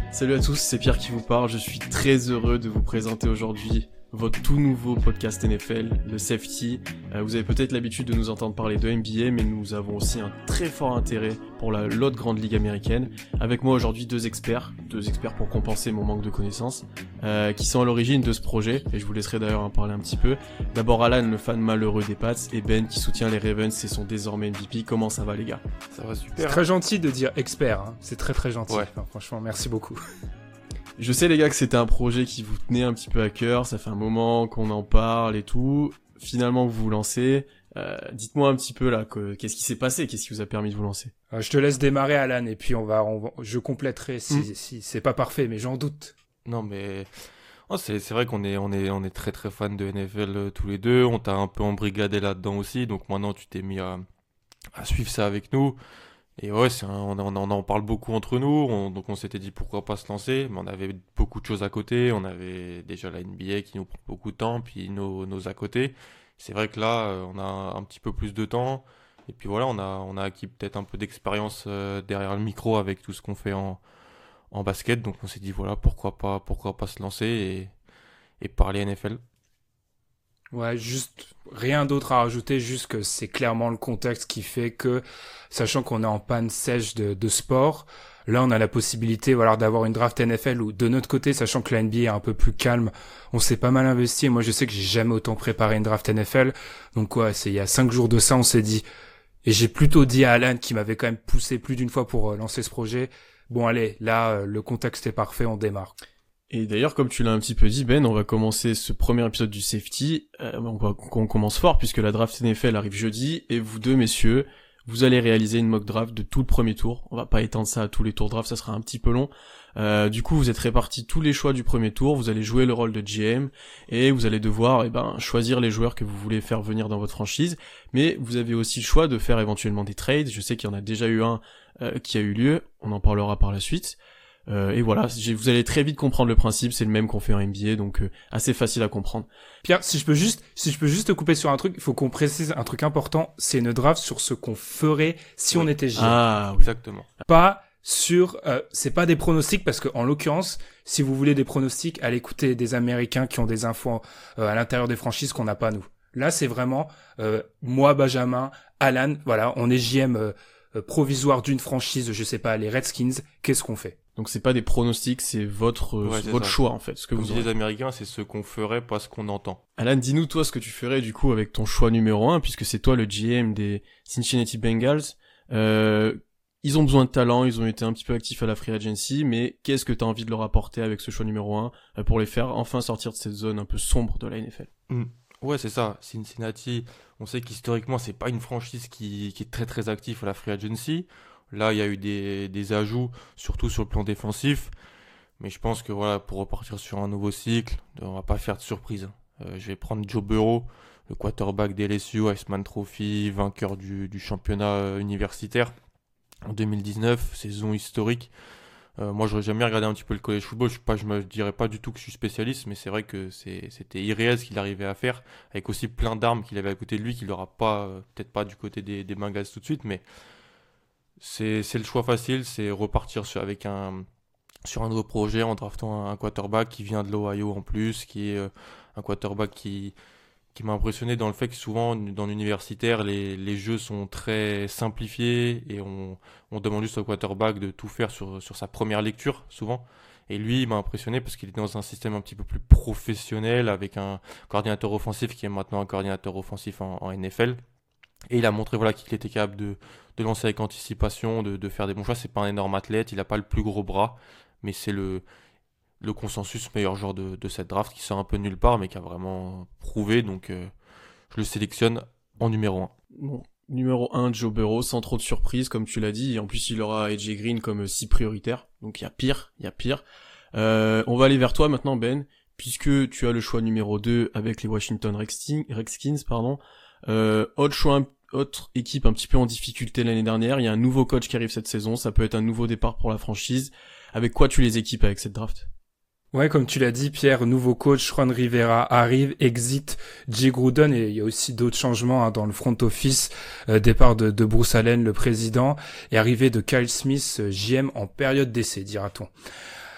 Salut à tous, c'est Pierre qui vous parle. Je suis très heureux de vous présenter aujourd'hui votre tout nouveau podcast NFL, le Safety. Vous avez peut-être l'habitude de nous entendre parler de NBA, mais nous avons aussi un très fort intérêt pour l'autre grande ligue américaine. Avec moi aujourd'hui deux experts pour compenser mon manque de connaissances, qui sont à l'origine de ce projet, et je vous laisserai d'ailleurs en parler un petit peu. D'abord Alan, le fan malheureux des Pats, et Ben qui soutient les Ravens et sont désormais MVP. Comment ça va les gars? Ça va super. C'est très gentil de dire expert, hein. C'est très très gentil. Ouais. Enfin, franchement, merci beaucoup. Je sais les gars que c'était un projet qui vous tenait un petit peu à cœur, ça fait un moment qu'on en parle et tout. Finalement vous vous lancez, dites-moi un petit peu là, qu'est-ce qui s'est passé, qu'est-ce qui vous a permis de vous lancer? Je te laisse démarrer Alan et puis je compléterai si c'est pas parfait, mais j'en doute. Non mais c'est vrai qu'on est très très fan de NFL tous les deux. On t'a un peu embrigadé là-dedans aussi, donc maintenant tu t'es mis à suivre ça avec nous. Et ouais, on en parle beaucoup entre nous, donc on s'était dit pourquoi pas se lancer, mais on avait beaucoup de choses à côté, on avait déjà la NBA qui nous prend beaucoup de temps, puis nos à côté. C'est vrai que là, on a un petit peu plus de temps, et puis voilà, on a acquis peut-être un peu d'expérience derrière le micro avec tout ce qu'on fait en basket, donc on s'est dit voilà, pourquoi pas se lancer et parler NFL. Ouais, juste rien d'autre à rajouter, juste que c'est clairement le contexte qui fait que, sachant qu'on est en panne sèche de sport, là on a la possibilité d'avoir une draft NFL où de notre côté, sachant que la NBA est un peu plus calme, on s'est pas mal investi. Et moi je sais que j'ai jamais autant préparé une draft NFL, donc c'est il y a 5 jours de ça, on s'est dit, et j'ai plutôt dit à Alan qui m'avait quand même poussé plus d'une fois pour lancer ce projet, bon allez, là le contexte est parfait, on démarre. Et d'ailleurs, comme tu l'as un petit peu dit, Ben, on va commencer ce premier épisode du Safety. On commence fort puisque la draft NFL arrive jeudi et vous deux, messieurs, vous allez réaliser une mock draft de tout le premier tour. On va pas étendre ça à tous les tours draft, ça sera un petit peu long. Du coup, vous êtes répartis tous les choix du premier tour. Vous allez jouer le rôle de GM et vous allez devoir, choisir les joueurs que vous voulez faire venir dans votre franchise. Mais vous avez aussi le choix de faire éventuellement des trades. Je sais qu'il y en a déjà eu un qui a eu lieu. On en parlera par la suite. Et voilà, vous allez très vite comprendre le principe, c'est le même qu'on fait en NBA, donc assez facile à comprendre. Pierre, si je peux juste te couper sur un truc, il faut qu'on précise un truc important, c'est une draft sur ce qu'on ferait si on était GM. Ah, oui. Exactement. Pas sur, c'est pas des pronostics parce que en l'occurrence, si vous voulez des pronostics, allez écouter des Américains qui ont des infos à l'intérieur des franchises qu'on n'a pas nous. Là, c'est vraiment moi, Benjamin, Alan, voilà, on est GM provisoire d'une franchise, je sais pas, les Redskins. Qu'est-ce qu'on fait? Donc c'est pas des pronostics, c'est votre choix en fait, ce que Comme vous disent aurez. les Américains, c'est ce qu'on ferait, pas ce qu'on entend. Alan, dis-nous toi ce que tu ferais du coup avec ton choix numéro 1, puisque c'est toi le GM des Cincinnati Bengals. Ils ont besoin de talent, ils ont été un petit peu actifs à la free agency, mais qu'est-ce que t'as envie de leur apporter avec ce choix numéro 1 pour les faire enfin sortir de cette zone un peu sombre de la NFL? Ouais, c'est ça. Cincinnati, on sait qu'historiquement, c'est pas une franchise qui est très très active à la free agency. Là, il y a eu des ajouts, surtout sur le plan défensif. Mais je pense que voilà, pour repartir sur un nouveau cycle, on va pas faire de surprise. Je vais prendre Joe Burrow, le quarterback des LSU, Heisman Trophy, vainqueur du championnat universitaire en 2019, saison historique. Moi, j'aurais jamais regardé un petit peu le college football. Je me dirais pas du tout que je suis spécialiste, mais c'est vrai que c'était irréel ce qu'il arrivait à faire, avec aussi plein d'armes qu'il avait à côté de lui, qu'il aura pas, peut-être pas du côté des Bengals tout de suite, mais c'est le choix facile, c'est repartir sur un nouveau projet en draftant un quarterback qui vient de l'Ohio en plus, qui est un quarterback qui m'a impressionné dans le fait que souvent dans l'universitaire les jeux sont très simplifiés et on demande juste au quarterback de tout faire sur sa première lecture souvent. Et lui, il m'a impressionné parce qu'il est dans un système un petit peu plus professionnel avec un coordinateur offensif qui est maintenant un coordinateur offensif en NFL. Et il a montré qu'il était capable de lancer avec anticipation, de faire des bons choix. C'est pas un énorme athlète, il a pas le plus gros bras, mais c'est le consensus meilleur joueur de cette draft qui sort un peu de nulle part, mais qui a vraiment prouvé. Donc je le sélectionne en numéro 1. Bon, numéro 1, Joe Burrow, sans trop de surprise, comme tu l'as dit. Et en plus, il aura AJ Green comme si prioritaire. Donc il y a pire. On va aller vers toi maintenant, Ben, puisque tu as le choix numéro 2 avec les Washington Redskins, pardon. Autre équipe un petit peu en difficulté l'année dernière, il y a un nouveau coach qui arrive cette saison, ça peut être un nouveau départ pour la franchise. Avec quoi tu les équipes avec cette draft? Ouais, comme tu l'as dit, Pierre, nouveau coach, Ron Rivera arrive, exit Jay Gruden, et il y a aussi d'autres changements dans le front office, départ de Bruce Allen, le président, et arrivée de Kyle Smith, GM en période d'essai, dira-t-on.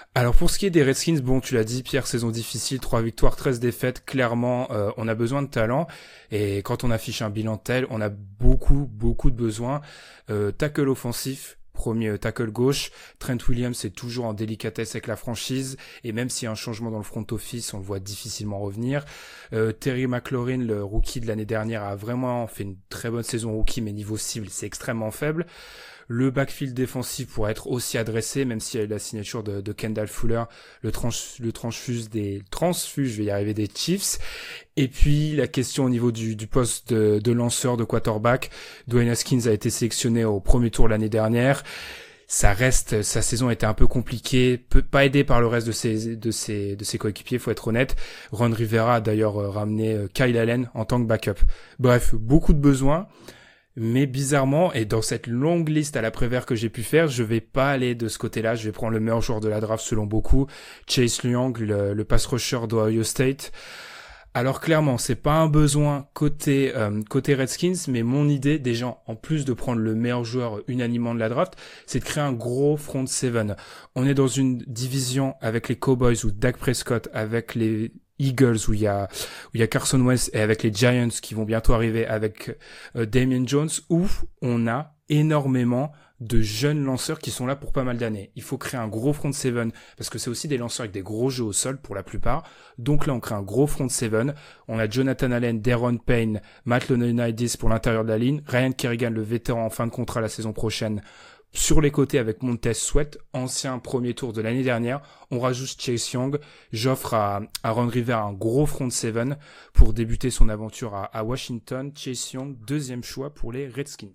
Alors pour ce qui est des Redskins, bon, tu l'as dit, Pierre, saison difficile, 3 victoires, 13 défaites. Clairement, on a besoin de talent. Et quand on affiche un bilan tel, on a beaucoup de besoins. Tackle offensif, premier tackle gauche. Trent Williams est toujours en délicatesse avec la franchise. Et même s'il y a un changement dans le front office, on le voit difficilement revenir. Terry McLaurin, le rookie de l'année dernière, a vraiment fait une très bonne saison rookie, mais niveau cible, c'est extrêmement faible. Le backfield défensif pourrait être aussi adressé, même s'il y a eu la signature de Kendall Fuller, le transfuge, je vais y arriver, des Chiefs. Et puis, la question au niveau du poste de lanceur, de quarterback. Dwayne Haskins a été sélectionné au premier tour l'année dernière. Sa saison était un peu compliquée, pas aidé par le reste de ses coéquipiers, faut être honnête. Ron Rivera a d'ailleurs ramené Kyle Allen en tant que backup. Bref, beaucoup de besoins. Mais bizarrement, et dans cette longue liste à l'après-vert que j'ai pu faire, je vais pas aller de ce côté-là. Je vais prendre le meilleur joueur de la draft selon beaucoup, Chase Young, le pass rusher d'Ohio State. Alors clairement, c'est pas un besoin côté Redskins, mais mon idée, déjà, en plus de prendre le meilleur joueur unanimement de la draft, c'est de créer un gros front seven. On est dans une division avec les Cowboys ou Dak Prescott, avec les Eagles où il y a Carson Wentz, et avec les Giants qui vont bientôt arriver avec Damian Jones, où on a énormément de jeunes lanceurs qui sont là pour pas mal d'années. Il faut créer un gros front seven parce que c'est aussi des lanceurs avec des gros jeux au sol pour la plupart. Donc là, on crée un gros front seven. On a Jonathan Allen, Deron Payne, Matt Leonardis pour l'intérieur de la ligne, Ryan Kerrigan, le vétéran en fin de contrat la saison prochaine, sur les côtés avec Montez Sweat, ancien premier tour de l'année dernière. On rajoute Chase Young. J'offre à Ron Rivera un gros front seven pour débuter son aventure à Washington. Chase Young, deuxième choix pour les Redskins.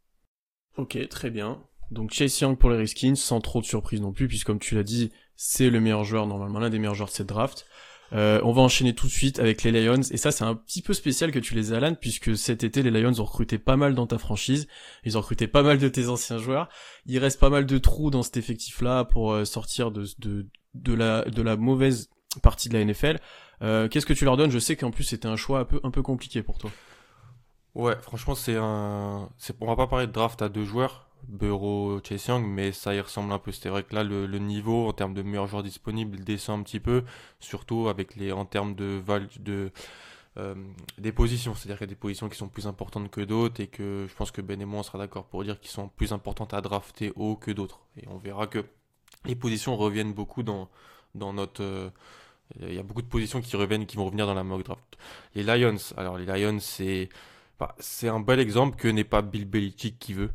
Ok, très bien. Donc Chase Young pour les Redskins, sans trop de surprise non plus, puisque comme tu l'as dit, c'est le meilleur joueur, normalement l'un des meilleurs joueurs de cette draft. On va enchaîner tout de suite avec les Lions, et ça c'est un petit peu spécial que tu les aies, Alan, puisque cet été les Lions ont recruté pas mal dans ta franchise, ils ont recruté pas mal de tes anciens joueurs, il reste pas mal de trous dans cet effectif-là pour sortir de la mauvaise partie de la NFL. Qu'est-ce que tu leur donnes? Je sais qu'en plus c'était un choix un peu compliqué pour toi. Ouais, franchement, on va pas parler de draft à deux joueurs, Burrow, Chase Young, mais ça y ressemble un peu. C'est vrai que là, le niveau en termes de meilleurs joueurs disponibles descend un petit peu, surtout en termes des positions. C'est-à-dire qu'il y a des positions qui sont plus importantes que d'autres et que je pense que Ben et moi on sera d'accord pour dire qu'ils sont plus importantes à drafter haut que d'autres. Et on verra que les positions reviennent beaucoup dans notre. Il y a beaucoup de positions qui reviennent, qui vont revenir dans la mock draft. Les Lions, c'est un bel exemple que n'est pas Bill Belichick qui veut.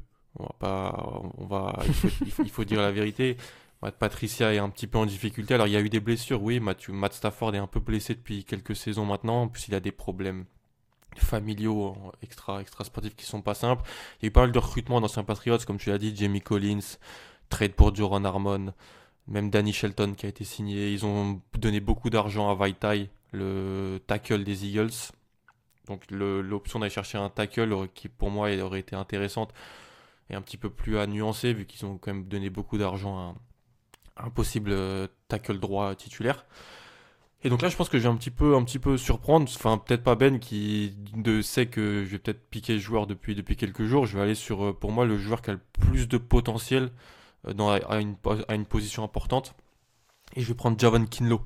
Il faut dire la vérité. Patricia est un petit peu en difficulté. Alors il y a eu des blessures, oui. Matt Stafford est un peu blessé depuis quelques saisons maintenant. En plus il a des problèmes familiaux extra sportifs qui sont pas simples. Il y a eu pas mal de recrutements d'anciens Patriots, comme tu l'as dit, Jamie Collins, trade pour Duron Harmon, même Danny Shelton qui a été signé. Ils ont donné beaucoup d'argent à Vaitai, le tackle des Eagles. Donc l'option d'aller chercher un tackle qui pour moi aurait été intéressante et un petit peu plus à nuancer vu qu'ils ont quand même donné beaucoup d'argent à un possible tackle droit titulaire. Et donc là je pense que je vais un petit peu surprendre, enfin peut-être pas Ben qui sait que je vais peut-être piquer le joueur depuis quelques jours. Je vais aller sur pour moi le joueur qui a le plus de potentiel à une position importante et je vais prendre Javon Kinlaw,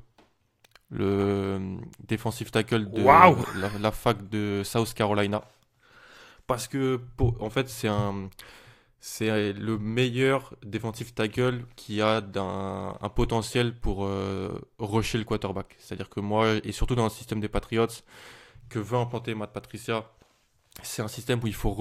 le defensive tackle de la fac de South Carolina, parce que en fait c'est le meilleur defensive tackle qui a un potentiel pour rusher le quarterback. C'est-à-dire que moi, et surtout dans le système des Patriots que veut implanter Matt Patricia, c'est un système où il faut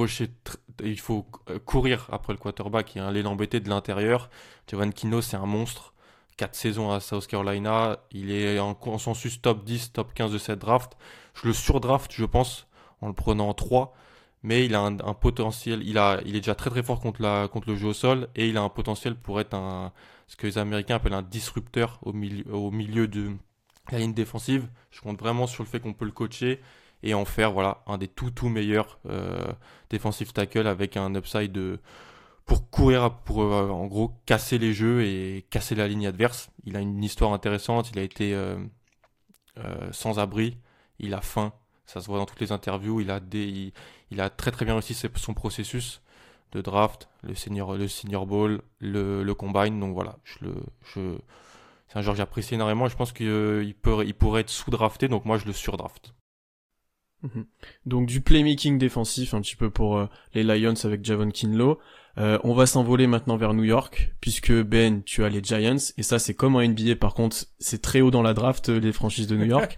courir après le quarterback et l'embêter de l'intérieur. Javon Kinlaw, c'est un monstre. 4 saisons à South Carolina, il est en consensus top 10, top 15 de cette draft. Je le surdraft, je pense, en le prenant en 3, mais il a un potentiel, il est déjà très très fort contre le jeu au sol, et il a un potentiel pour être ce que les Américains appellent un disrupteur au milieu de la ligne défensive. Je compte vraiment sur le fait qu'on peut le coacher et en faire un des tout meilleurs defensive tackle avec un upside pour courir, pour en gros casser les jeux et casser la ligne adverse. Il a une histoire intéressante, il a été sans abri, il a faim, ça se voit dans toutes les interviews, il a très très bien réussi son processus de draft, le senior bowl, le combine, donc voilà, c'est un joueur que j'apprécie énormément et je pense qu'il pourrait être sous-drafté, donc moi je le surdraft. Donc du playmaking défensif un petit peu pour les Lions avec Javon Kinlaw. On va s'envoler maintenant vers New York, puisque Ben, tu as les Giants, et ça c'est comme en NBA par contre, c'est très haut dans la draft, les franchises de New York.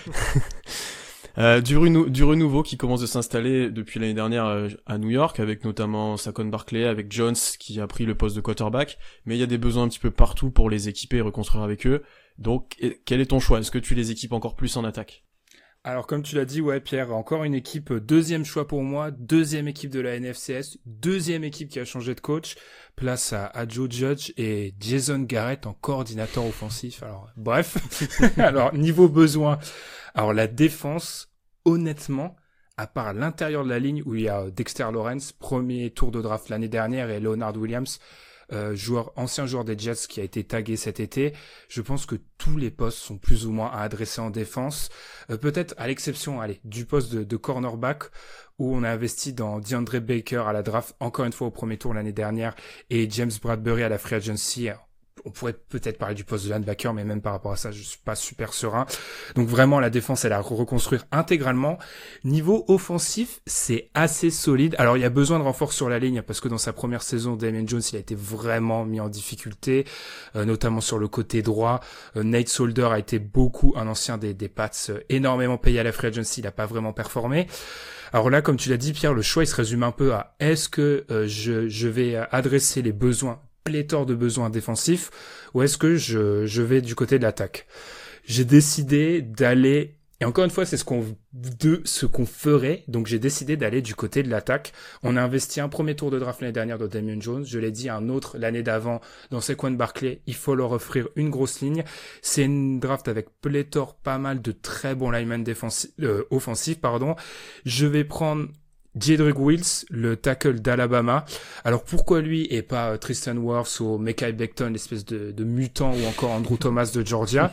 Du renouveau qui commence de s'installer depuis l'année dernière à New York, avec notamment Saquon Barkley, avec Jones qui a pris le poste de quarterback, mais il y a des besoins un petit peu partout pour les équiper et reconstruire avec eux. Donc quel est ton choix? Est-ce que tu les équipes encore plus en attaque? Alors comme tu l'as dit, ouais Pierre, encore une équipe, deuxième choix pour moi, deuxième équipe de la NFCS, deuxième équipe qui a changé de coach, place à Joe Judge et Jason Garrett en coordinateur offensif. Alors bref, alors niveau besoin, alors la défense, honnêtement, à part l'intérieur de la ligne où il y a Dexter Lawrence, premier tour de draft l'année dernière, et Leonard Williams, ancien joueur des Jets qui a été tagué cet été, je pense que tous les postes sont plus ou moins à adresser en défense, peut-être à l'exception du poste de cornerback où on a investi dans DeAndre Baker à la draft encore une fois au premier tour l'année dernière et James Bradbury à la free agency. On pourrait peut-être parler du poste de linebacker, mais même par rapport à ça, je suis pas super serein. Donc vraiment, la défense, elle a à reconstruire intégralement. Niveau offensif, c'est assez solide. Alors, il y a besoin de renfort sur la ligne, parce que dans sa première saison, Damien Jones, il a été vraiment mis en difficulté, notamment sur le côté droit. Nate Solder a été un ancien des Pats, énormément payé à la free agency, il a pas vraiment performé. Alors là, comme tu l'as dit, Pierre, le choix, il se résume un peu à est-ce que je vais adresser les besoins, pléthore de besoins défensifs, ou est-ce que je vais du côté de l'attaque? J'ai décidé d'aller, et encore une fois, c'est ce qu'on ferait, donc j'ai décidé d'aller du côté de l'attaque. On a investi un premier tour de draft l'année dernière dans Damien Jones, je l'ai dit, un autre l'année d'avant dans Saquon Barkley, il faut leur offrir une grosse ligne. C'est une draft avec pléthore, pas mal de très bons linemen offensifs. Je vais prendre Jedrick Wills, le tackle d'Alabama. Alors pourquoi lui et pas Tristan Wirfs ou Mekhi Becton, l'espèce de mutant, ou encore Andrew Thomas de Georgia?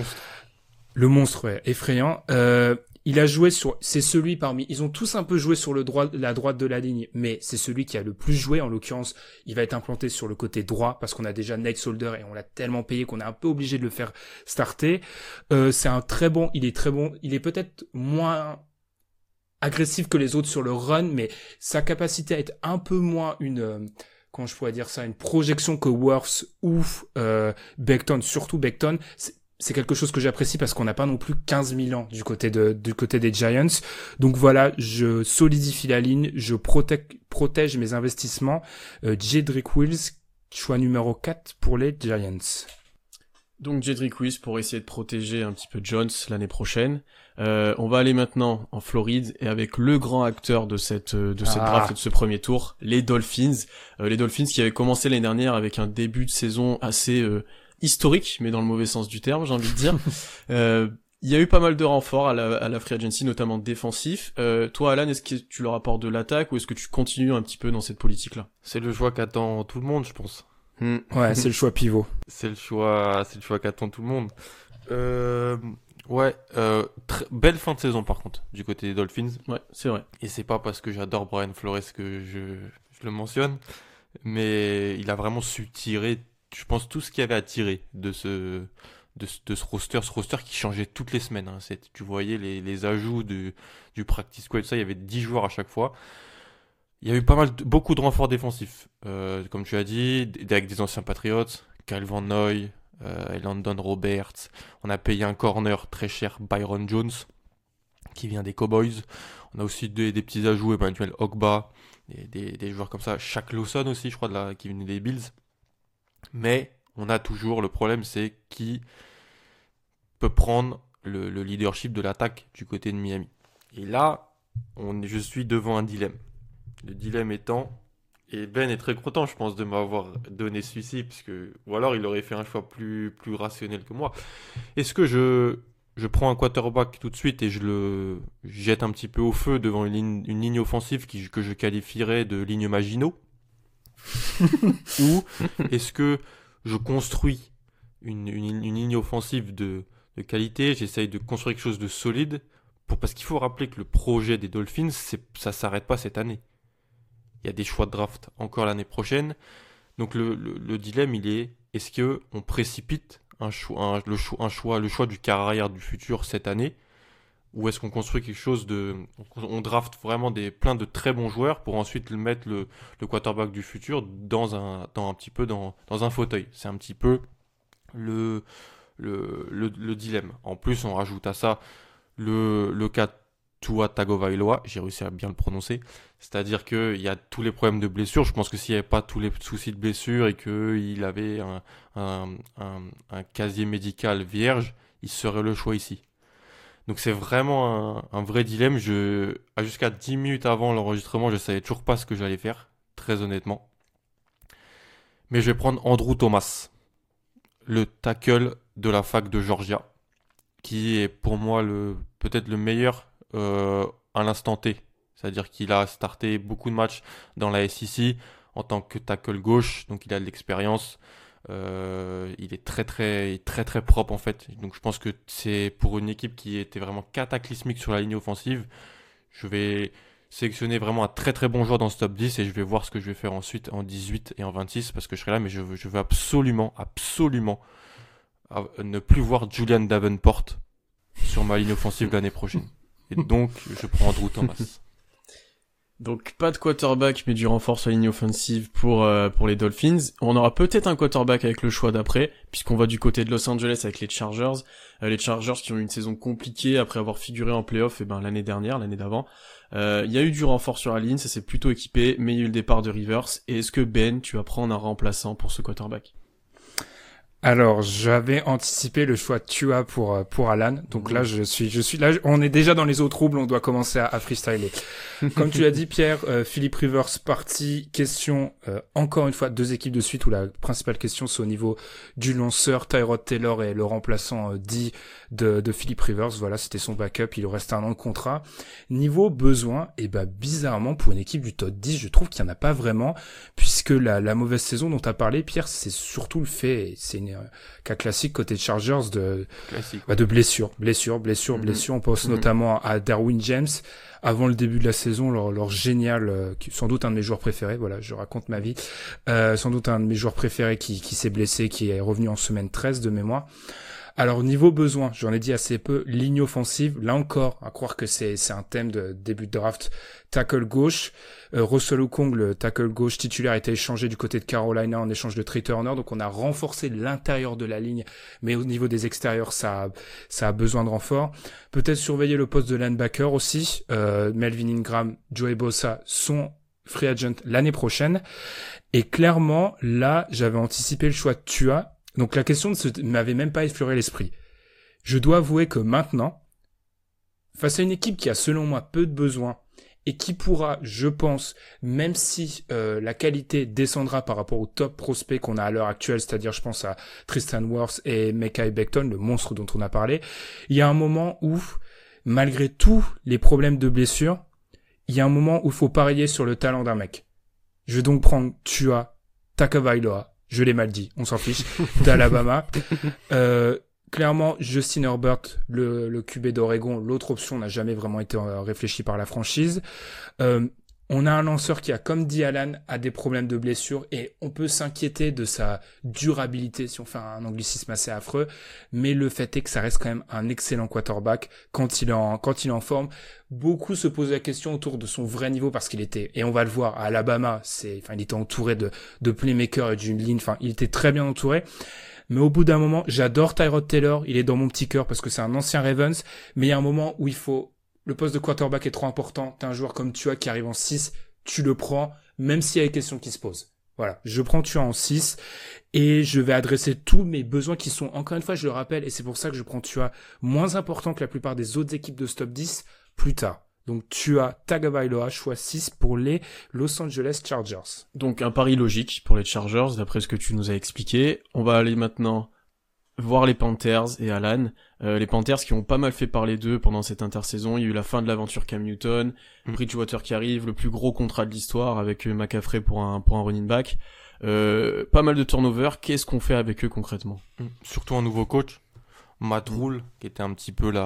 Le monstre, ouais, effrayant. Il a joué c'est celui ils ont tous un peu joué sur la droite de la ligne, mais c'est celui qui a le plus joué. En l'occurrence, il va être implanté sur le côté droit parce qu'on a déjà Nate Solder et on l'a tellement payé qu'on est un peu obligé de le faire starter. Il est très bon. Il est peut-être moins agressif que les autres sur le run, mais sa capacité à être un peu moins une projection que Wirfs ou Becton, surtout Becton, c'est quelque chose que j'apprécie parce qu'on n'a pas non plus 15 000 ans du côté des Giants. Donc voilà, je solidifie la ligne, je protège mes investissements. Jedrick Wills, choix numéro 4 pour les Giants. Donc Jedrick Wills pour essayer de protéger un petit peu Jones l'année prochaine. On va aller maintenant en Floride et avec le grand acteur de cette draft et de ce premier tour, les Dolphins. Les Dolphins qui avaient commencé l'année dernière avec un début de saison assez historique, mais dans le mauvais sens du terme, j'ai envie de dire. Il y a eu pas mal de renforts à la free agency, notamment défensif. Toi, Alan, est-ce que tu leur apportes de l'attaque ou est-ce que tu continues un petit peu dans cette politique-là? C'est le choix qu'attend tout le monde, je pense. Ouais, c'est le choix pivot. C'est le choix qu'attend tout le monde. Belle fin de saison par contre du côté des Dolphins. Ouais, c'est vrai. Et c'est pas parce que j'adore Brian Flores que je le mentionne, mais il a vraiment su tirer, je pense, tout ce qu'il y avait à tirer de ce roster qui changeait toutes les semaines. Tu voyais les ajouts du practice squad, ça, il y avait 10 joueurs à chaque fois. Il y a eu beaucoup de renforts défensifs, comme tu as dit, avec des anciens Patriots, Kyle Van Noy, Landon Roberts. On a payé un corner très cher, Byron Jones, qui vient des Cowboys. On a aussi des petits ajouts, Emmanuel Ogba, des joueurs comme ça. Shaq Lawson aussi, je crois, qui venait des Bills. Mais on a toujours, le problème, c'est qui peut prendre le leadership de l'attaque du côté de Miami. Et là, je suis devant un dilemme. Le dilemme étant, et Ben est très content, je pense, de m'avoir donné celui-ci, ou alors il aurait fait un choix plus rationnel que moi. Est-ce que je prends un quarterback tout de suite et je le jette un petit peu au feu devant une ligne offensive que je qualifierais de ligne Maginot? Ou est-ce que je construis une ligne offensive de qualité, j'essaye de construire quelque chose de solide, parce qu'il faut rappeler que le projet des Dolphins, ça s'arrête pas cette année. Il y a des choix de draft encore l'année prochaine. Donc le dilemme, il est, est-ce qu'on précipite le choix du carrière du futur cette année? Ou est-ce qu'on construit quelque chose on draft vraiment plein de très bons joueurs pour ensuite mettre le quarterback du futur dans un petit peu dans un fauteuil? C'est un petit peu le dilemme. En plus, on rajoute à ça le cas Tua Tagovailoa, j'ai réussi à bien le prononcer. C'est-à-dire qu'il y a tous les problèmes de blessure. Je pense que s'il n'y avait pas tous les soucis de blessure et qu'il avait un casier médical vierge, il serait le choix ici. Donc c'est vraiment un vrai dilemme. Jusqu'à 10 minutes avant l'enregistrement, je ne savais toujours pas ce que j'allais faire, très honnêtement. Mais je vais prendre Andrew Thomas, le tackle de la fac de Georgia, qui est pour moi peut-être le meilleur à l'instant T. C'est-à-dire qu'il a starté beaucoup de matchs dans la SEC en tant que tackle gauche, donc il a de l'expérience. Il est très très propre en fait. Donc je pense que c'est pour une équipe qui était vraiment cataclysmique sur la ligne offensive. Je vais sélectionner vraiment un très très bon joueur dans ce top 10 et je vais voir ce que je vais faire ensuite en 18 et en 26 parce que je serai là, mais je veux absolument ne plus voir Julian Davenport sur ma ligne offensive l'année prochaine. Et donc je prends Andrew Thomas. Donc pas de quarterback mais du renfort sur la ligne offensive pour les Dolphins. On aura peut-être un quarterback avec le choix d'après, puisqu'on va du côté de Los Angeles avec les Chargers. Les Chargers qui ont eu une saison compliquée après avoir figuré en playoff l'année d'avant. Il y a eu du renfort sur la ligne, ça s'est plutôt équipé, mais il y a eu le départ de Rivers. Et est-ce que Ben, tu vas prendre un remplaçant pour ce quarterback? Alors, j'avais anticipé le choix de Tua pour Alan. Donc là, je suis là, on est déjà dans les eaux troubles, on doit commencer à freestyler. Comme tu l'as dit, Pierre, Philip Rivers parti. Question, encore une fois, 2 équipes de suite où la principale question, c'est au niveau du lanceur. Tyrod Taylor est le remplaçant dit de Philip Rivers. Voilà, c'était son backup. Il lui reste 1 an de contrat. Niveau besoin, bizarrement, pour une équipe du top 10, je trouve qu'il n'y en a pas vraiment, puisque la mauvaise saison dont tu as parlé, Pierre, c'est surtout le fait, c'est une cas classique côté Chargers de blessures. On pense notamment à Derwin James avant le début de la saison, leur génial, sans doute un de mes joueurs préférés. Voilà, je raconte ma vie. Sans doute un de mes joueurs préférés qui s'est blessé, qui est revenu en semaine 13 de mémoire. Alors, niveau besoin, j'en ai dit assez peu, ligne offensive, là encore, à croire que c'est un thème de début de draft, tackle gauche, Russell Okung, le tackle gauche titulaire, a été échangé du côté de Carolina en échange de Trey Turner, donc on a renforcé l'intérieur de la ligne, mais au niveau des extérieurs, ça a besoin de renfort. Peut-être surveiller le poste de linebacker aussi, Melvin Ingram, Joey Bosa sont free agent l'année prochaine, et clairement, là, j'avais anticipé le choix de Tua. Donc la question ne m'avait même pas effleuré l'esprit. Je dois avouer que maintenant, face à une équipe qui a selon moi peu de besoins et qui pourra, je pense, même si la qualité descendra par rapport aux top prospects qu'on a à l'heure actuelle, c'est-à-dire je pense à Tristan Wirfs et Mekhi Becton, le monstre dont on a parlé, il y a un moment où, malgré tous les problèmes de blessure, il y a un moment où il faut parier sur le talent d'un mec. Je vais donc prendre Tua Tagovailoa. Je l'ai mal dit, on s'en fiche, d'Alabama. Clairement, Justin Herbert, le QB d'Oregon, l'autre option n'a jamais vraiment été réfléchie par la franchise. On a un lanceur qui a, comme dit Alan, a des problèmes de blessure et on peut s'inquiéter de sa durabilité si on fait un anglicisme assez affreux. Mais le fait est que ça reste quand même un excellent quarterback quand il est en forme. Beaucoup se posent la question autour de son vrai niveau parce qu'il était, et on va le voir, à Alabama, il était entouré de playmakers et d'une ligne, il était très bien entouré. Mais au bout d'un moment, j'adore Tyrod Taylor, il est dans mon petit cœur parce que c'est un ancien Ravens, mais il y a un moment où le poste de quarterback est trop important, t'as un joueur comme Tua qui arrive en 6, tu le prends, même s'il y a des questions qui se posent. Voilà, je prends Tua en 6, et je vais adresser tous mes besoins qui sont, encore une fois, je le rappelle, et c'est pour ça que je prends Tua moins important que la plupart des autres équipes de ce top 10, plus tard. Donc Tua Tagovailoa, choix 6 pour les Los Angeles Chargers. Donc un pari logique pour les Chargers, d'après ce que tu nous as expliqué. On va aller maintenant voir les Panthers et Alan. Les Panthers qui ont pas mal fait parler d'eux pendant cette intersaison. Il y a eu la fin de l'aventure Cam Newton, Bridgewater qui arrive, le plus gros contrat de l'histoire avec McCaffrey pour un running back. Pas mal de turnover. Qu'est-ce qu'on fait avec eux concrètement? Surtout un nouveau coach, Matt Rhule, qui était un petit peu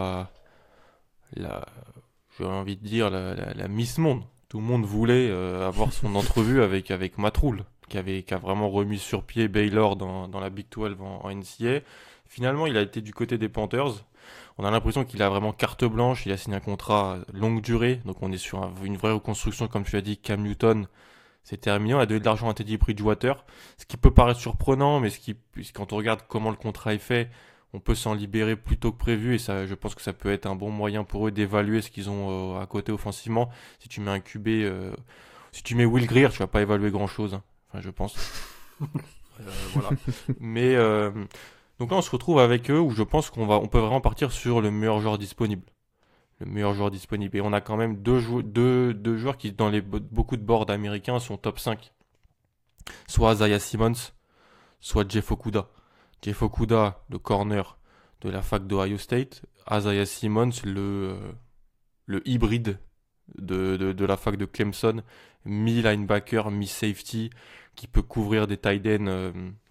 j'ai envie de dire la Miss Monde. Tout le monde voulait avoir son entrevue avec Matt Rhule. qui a vraiment remis sur pied Baylor dans la Big 12 en NCAA. Finalement, il a été du côté des Panthers. On a l'impression qu'il a vraiment carte blanche. Il a signé un contrat longue durée. Donc on est sur une vraie reconstruction, comme tu l'as dit. Cam Newton, c'est terminé. On a donné de l'argent à Teddy Bridgewater. Ce qui peut paraître surprenant, mais quand on regarde comment le contrat est fait, on peut s'en libérer plus tôt que prévu. Et ça, je pense que ça peut être un bon moyen pour eux d'évaluer ce qu'ils ont à côté offensivement. Si tu mets un QB, si tu mets Will Grier, tu vas pas évaluer grand-chose. Enfin, je pense. Voilà. Mais donc là, on se retrouve avec eux où je pense on peut vraiment partir sur le meilleur joueur disponible. Le meilleur joueur disponible. Et on a quand même deux joueurs qui, dans beaucoup de boards américains, sont top 5. Soit Isaiah Simmons, soit Jeff Okudah. Jeff Okudah, le corner de la fac d'Ohio State. Isaiah Simmons, le hybride de la fac de Clemson. Mi-linebacker, mi-safety, qui peut couvrir des tight ends,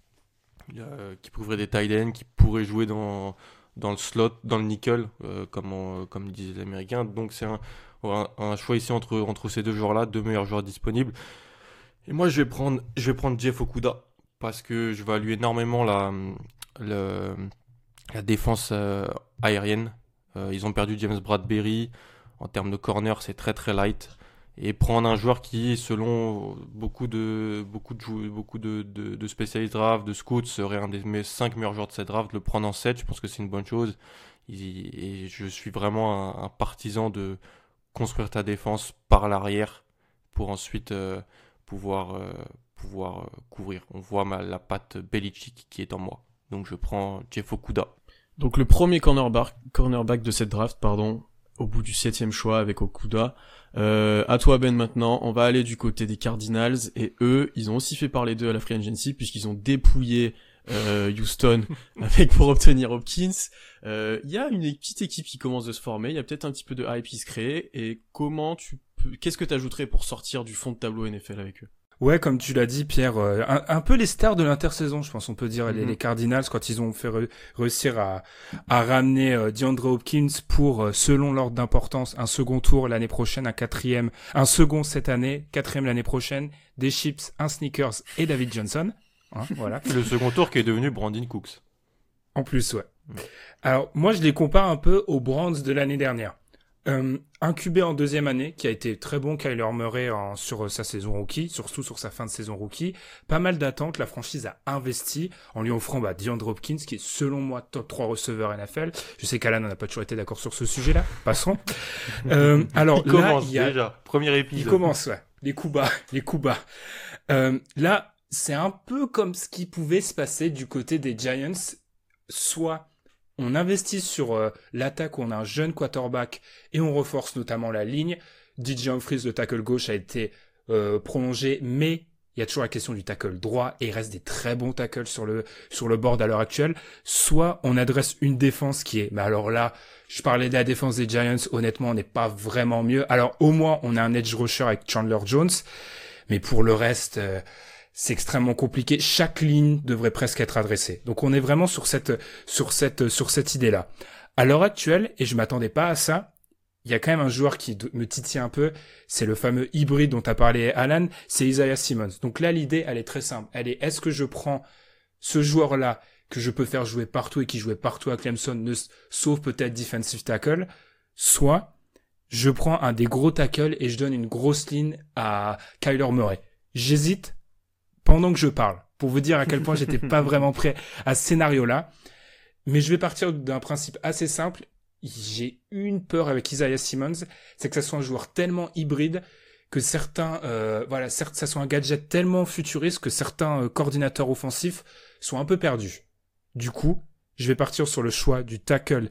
qui pourrait jouer dans le slot, dans le nickel, comme disent les Américains. Donc c'est un choix ici entre ces deux joueurs-là, deux meilleurs joueurs disponibles. Et moi je vais prendre Jeff Okudah parce que je value énormément la défense aérienne. Ils ont perdu James Bradbury. En termes de corner, c'est très très light. Et prendre un joueur qui, selon beaucoup de spécialistes draft, de scouts, serait un des 5 meilleurs joueurs de cette draft, le prendre en 7, je pense que c'est une bonne chose. Et je suis vraiment un partisan de construire ta défense par l'arrière pour ensuite pouvoir couvrir. On voit la patte Belichick qui est en moi. Donc je prends Jeff Okudah. Donc le premier cornerback de cette draft, au bout du 7e choix avec Okudah. À toi Ben maintenant, on va aller du côté des Cardinals et eux, ils ont aussi fait parler d'eux à la Free Agency puisqu'ils ont dépouillé Houston pour obtenir Hopkins. Il y a une petite équipe qui commence de se former, il y a peut-être un petit peu de hype qui se crée et qu'est-ce que tu ajouterais pour sortir du fond de tableau NFL avec eux? Ouais, comme tu l'as dit, Pierre, un peu les stars de l'intersaison, je pense, on peut dire, les Cardinals, quand ils ont fait réussir à ramener DeAndre Hopkins pour, selon l'ordre d'importance, un second tour l'année prochaine, un second cette année, 4e l'année prochaine, des chips, un sneakers et David Johnson. Hein, voilà. Le second tour qui est devenu Brandon Cooks. En plus, ouais. Alors, moi, je les compare un peu aux Browns de l'année dernière. Un QB en 2e année qui a été très bon, Kyler Murray sur sa saison rookie, surtout sur sa fin de saison rookie. Pas mal d'attentes, la franchise a investi en lui offrant DeAndre Hopkins qui est selon moi top 3 receveur NFL. Je sais qu'Alan n'a pas toujours été d'accord sur ce sujet-là, passons. Alors il commence déjà, premier épisode. Il commence, ouais. Les coups bas. Là, c'est un peu comme ce qui pouvait se passer du côté des Giants, soit on investit sur l'attaque où on a un jeune quarterback et on renforce notamment la ligne. DJ Humphries, le tackle gauche, a été prolongé, mais il y a toujours la question du tackle droit et il reste des très bons tackles sur le board à l'heure actuelle. Soit on adresse une défense qui est, mais alors là, je parlais de la défense des Giants, honnêtement, on n'est pas vraiment mieux. Alors au moins, on a un edge rusher avec Chandler Jones, mais pour le reste, c'est extrêmement compliqué. Chaque ligne devrait presque être adressée. Donc on est vraiment sur cette idée-là. À l'heure actuelle, et je m'attendais pas à ça, il y a quand même un joueur qui me titille un peu, c'est le fameux hybride dont a parlé Alan, c'est Isaiah Simmons. Donc là, l'idée, elle est très simple. Est-ce que je prends ce joueur-là que je peux faire jouer partout et qui jouait partout à Clemson, sauf peut-être defensive tackle, soit je prends un des gros tackles et je donne une grosse ligne à Kyler Murray. J'hésite pendant que je parle, pour vous dire à quel point j'étais pas vraiment prêt à ce scénario-là. Mais je vais partir d'un principe assez simple. J'ai une peur avec Isaiah Simmons, c'est que ça soit un joueur tellement hybride que certains, certes, ça soit un gadget tellement futuriste que certains coordinateurs offensifs sont un peu perdus. Du coup, je vais partir sur le choix du tackle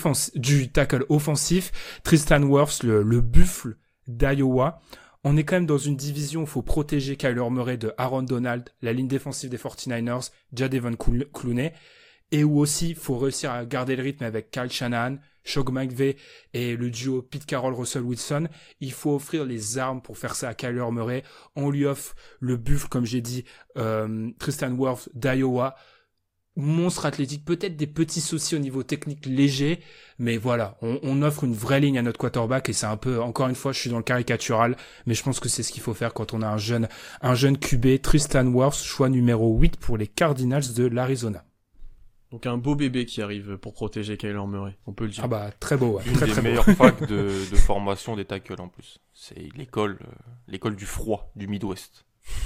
offensif, Tristan Wirfs, le buffle d'Iowa. On est quand même dans une division où il faut protéger Kyler Murray de Aaron Donald, la ligne défensive des 49ers, Jadeveon Clowney, et où aussi il faut réussir à garder le rythme avec Kyle Shanahan, Sean McVay et le duo Pete Carroll, Russell Wilson. Il faut offrir les armes pour faire ça à Kyler Murray. On lui offre le buffle, comme j'ai dit, Tristan Wirfs d'Iowa. monstre athlétique, peut-être des petits soucis au niveau technique léger, mais voilà, on offre une vraie ligne à notre quarterback et c'est un peu, encore une fois, je suis dans le caricatural, mais je pense que c'est ce qu'il faut faire quand on a un jeune QB, Tristan Wirfs, choix numéro 8 pour les Cardinals de l'Arizona. Donc un beau bébé qui arrive pour protéger Kyler Murray, on peut le dire. Ah bah, très beau, ouais. Une Très, des très beau. meilleures facs de formation des tackles en plus. C'est l'école du froid du Midwest.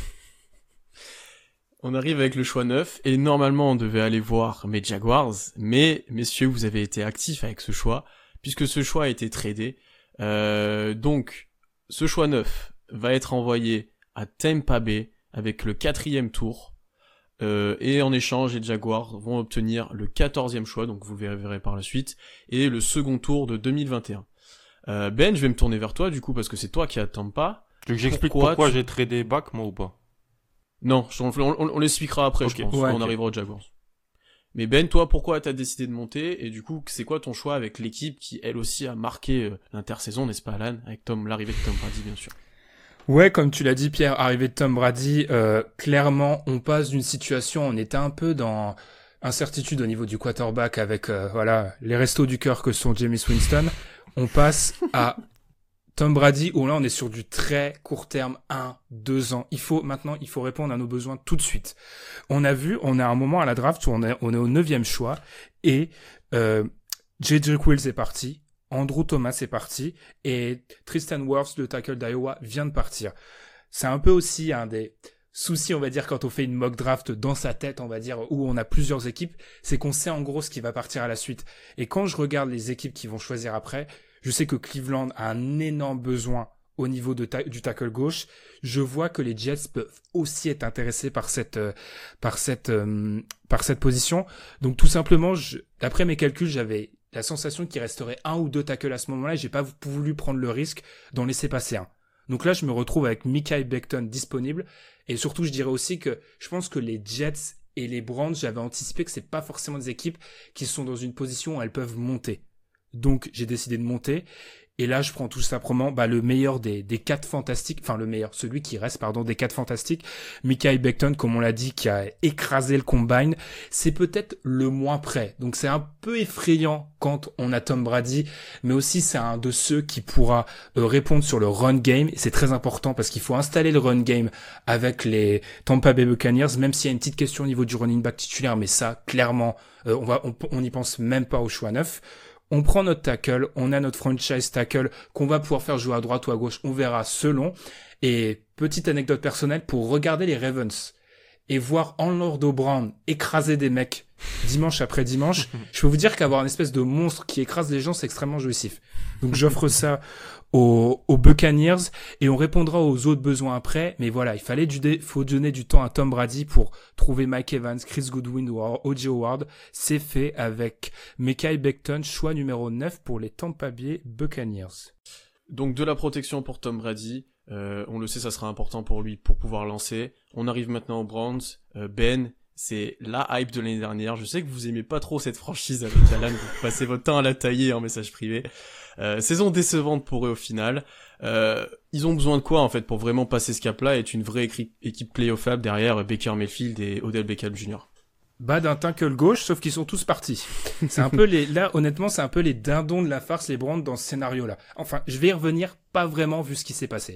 On arrive avec le choix 9, et normalement on devait aller voir mes Jaguars, mais messieurs, vous avez été actifs avec ce choix, puisque ce choix a été tradé. Donc, ce choix 9 va être envoyé à Tampa Bay avec le 4e tour, et en échange, les Jaguars vont obtenir le 14e choix, donc vous le verrez par la suite, et le second tour de 2021. Ben, je vais me tourner vers toi du coup, parce que c'est toi qui as Tampa. Tu veux que j'explique pourquoi j'ai tradé back, moi, ou pas? Non, on l'expliquera après, okay. Je pense, ouais, quand on arrivera aux Jaguars. Mais Ben, toi, pourquoi t'as décidé de monter, et du coup, c'est quoi ton choix avec l'équipe qui, elle aussi, a marqué l'intersaison, n'est-ce pas, Alan, avec l'arrivée de Tom Brady, bien sûr. Ouais, comme tu l'as dit, Pierre, arrivée de Tom Brady, clairement, on passe d'une situation, on était un peu dans incertitude au niveau du quarterback avec, les restos du cœur que sont Jameis Winston. On passe à Tom Brady, où là, on est sur du très court terme, 1-2 ans. Maintenant, il faut répondre à nos besoins tout de suite. On a un moment à la draft où on est au 9e choix, et, Jedrick Wills est parti, Andrew Thomas est parti, et Tristan Wirfs, le tackle d'Iowa, vient de partir. C'est un peu aussi un des soucis, on va dire, quand on fait une mock draft dans sa tête, on va dire, où on a plusieurs équipes, c'est qu'on sait en gros ce qui va partir à la suite. Et quand je regarde les équipes qui vont choisir après, je sais que Cleveland a un énorme besoin au niveau du tackle gauche. Je vois que les Jets peuvent aussi être intéressés par cette position. Donc tout simplement, d'après mes calculs, j'avais la sensation qu'il resterait 1 ou 2 tackles à ce moment-là, et j'ai pas voulu prendre le risque d'en laisser passer un. Donc là, je me retrouve avec Mekhi Becton disponible, et surtout, je dirais aussi que je pense que les Jets et les Browns, j'avais anticipé que c'est pas forcément des équipes qui sont dans une position où elles peuvent monter. Donc, j'ai décidé de monter. Et là, je prends tout simplement le meilleur des 4 fantastiques, enfin le meilleur, celui qui reste, des 4 fantastiques. Mekhi Becton, comme on l'a dit, qui a écrasé le combine, c'est peut-être le moins près. Donc c'est un peu effrayant quand on a Tom Brady, mais aussi c'est un de ceux qui pourra répondre sur le run game. Et c'est très important parce qu'il faut installer le run game avec les Tampa Bay Buccaneers, même s'il y a une petite question au niveau du running back titulaire, mais ça, clairement, on n'y pense même pas au choix 9. On prend notre tackle, on a notre franchise tackle qu'on va pouvoir faire jouer à droite ou à gauche, on verra selon. Et petite anecdote personnelle, pour regarder les Ravens et voir Orlando Brown écraser des mecs dimanche après dimanche, je peux vous dire qu'avoir une espèce de monstre qui écrase les gens, c'est extrêmement jouissif. Donc j'offre ça aux Buccaneers et on répondra aux autres besoins après. Mais voilà, faut donner du temps à Tom Brady pour trouver Mike Evans, Chris Goodwin ou O.J. Howard. C'est fait avec Mekhi Becton, choix numéro 9 pour les Tampa Bay Buccaneers. Donc de la protection pour Tom Brady, on le sait, ça sera important pour lui pour pouvoir lancer. On arrive maintenant aux Browns. Ben, c'est la hype de l'année dernière. Je sais que vous aimez pas trop cette franchise avec Alan, vous passez votre temps à la tailler en message privé. Saison décevante pour eux au final. Ils ont besoin de quoi en fait pour vraiment passer ce cap-là et être une vraie équipe playoffable derrière Baker Mayfield et Odell Beckham Jr. D'un tackle gauche, sauf qu'ils sont tous partis. C'est un peu honnêtement, c'est un peu les dindons de la farce, les Browns, dans ce scénario-là. Enfin, je vais y revenir, pas vraiment vu ce qui s'est passé.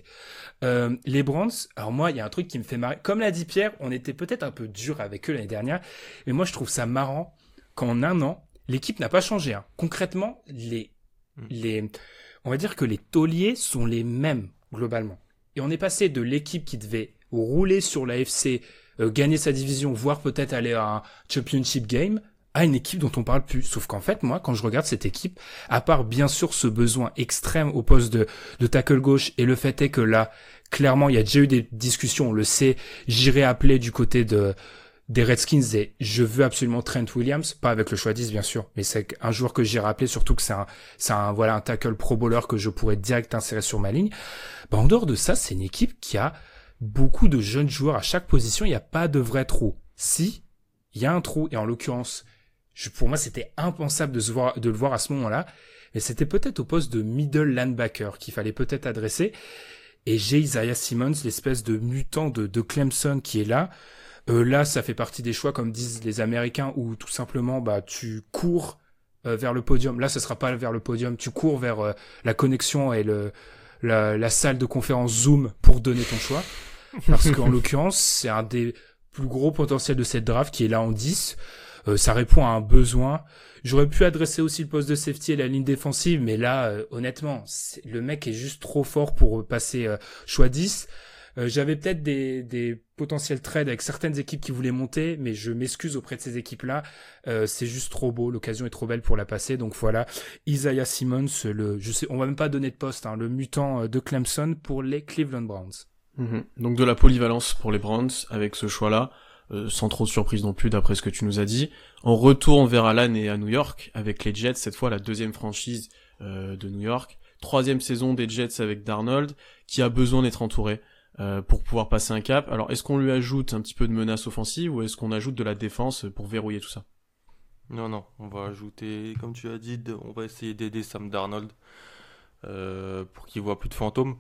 Les Browns, alors moi, il y a un truc qui me fait marrer. Comme l'a dit Pierre, on était peut-être un peu dur avec eux l'année dernière, mais moi, je trouve ça marrant qu'en un an, l'équipe n'a pas changé. Hein. Concrètement, on va dire que les tauliers sont les mêmes, globalement. Et on est passé de l'équipe qui devait rouler sur la FC, gagner sa division, voire peut-être aller à un championship game, à une équipe dont on parle plus. Sauf qu'en fait, moi, quand je regarde cette équipe, à part bien sûr ce besoin extrême au poste de tackle gauche, et le fait est que là, clairement, il y a déjà eu des discussions, on le sait, j'irai appeler du côté des Redskins et je veux absolument Trent Williams, pas avec le choix 10 bien sûr, mais c'est un joueur que j'irai appeler, surtout que c'est un tackle pro bowler que je pourrais direct insérer sur ma ligne. En dehors de ça, c'est une équipe qui a beaucoup de jeunes joueurs à chaque position, il n'y a pas de vrai trou. Si, il y a un trou, et en l'occurrence, pour moi c'était impensable de le voir à ce moment-là, mais c'était peut-être au poste de middle linebacker qu'il fallait peut-être adresser, et j'ai Isaiah Simmons, l'espèce de mutant de Clemson qui est là. Là, ça fait partie des choix, comme disent les Américains, où tout simplement, tu cours vers le podium. Là, ce sera pas vers le podium. Tu cours vers la connexion et la salle de conférence Zoom pour donner ton choix. Parce qu'en l'occurrence, c'est un des plus gros potentiels de cette draft qui est là en 10. Ça répond à un besoin. J'aurais pu adresser aussi le poste de safety et la ligne défensive, mais là, honnêtement, le mec est juste trop fort pour passer choix 10. J'avais peut-être des potentiels trades avec certaines équipes qui voulaient monter, mais je m'excuse auprès de ces équipes-là. C'est juste trop beau, l'occasion est trop belle pour la passer. Donc voilà, Isaiah Simmons, on va même pas donner de poste, hein, le mutant de Clemson pour les Cleveland Browns. Donc de la polyvalence pour les Browns avec ce choix-là, sans trop de surprise non plus d'après ce que tu nous as dit. On retourne vers Alan et à New York avec les Jets, cette fois la deuxième franchise de New York. 3e saison des Jets avec Darnold, qui a besoin d'être entouré pour pouvoir passer un cap. Alors est-ce qu'on lui ajoute un petit peu de menace offensive ou est-ce qu'on ajoute de la défense pour verrouiller tout ça? Non, on va ajouter, comme tu as dit, on va essayer d'aider Sam Darnold pour qu'il voit plus de fantômes.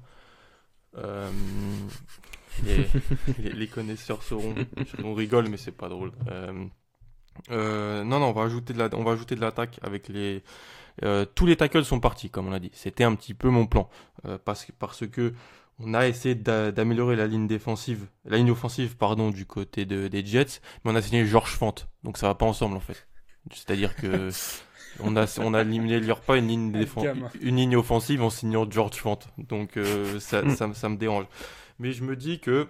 Les connaisseurs sauront, on rigole mais c'est pas drôle. Non, on va ajouter de l'attaque avec tous les tackles sont partis comme on a dit. C'était un petit peu mon plan parce que on a essayé d'améliorer la ligne offensive du côté des Jets, mais on a signé George Fant, donc ça va pas ensemble en fait. C'est-à-dire que on n'améliore pas une ligne offensive en signant George Fant, donc ça me dérange. Mais je me dis que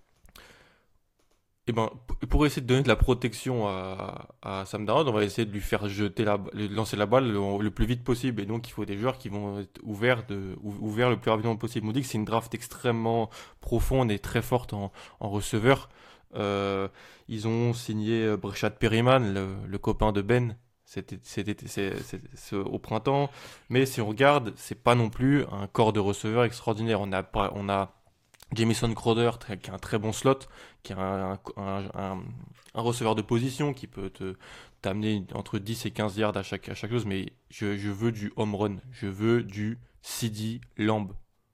pour essayer de donner de la protection à Sam Darnold, on va essayer de lui faire lancer la balle le plus vite possible. Et donc, il faut des joueurs qui vont être ouverts le plus rapidement possible. On dit que c'est une draft extrêmement profonde et très forte en receveur. Ils ont signé Breshad Perriman, le copain de Ben. C'était au printemps. Mais si on regarde, c'est pas non plus un corps de receveur extraordinaire. On a Jamison Crowder, qui a un très bon slot, qui a un receveur de position qui peut t'amener entre 10 et 15 yards à chaque chose, mais je veux du home run, je veux du CeeDee Lamb,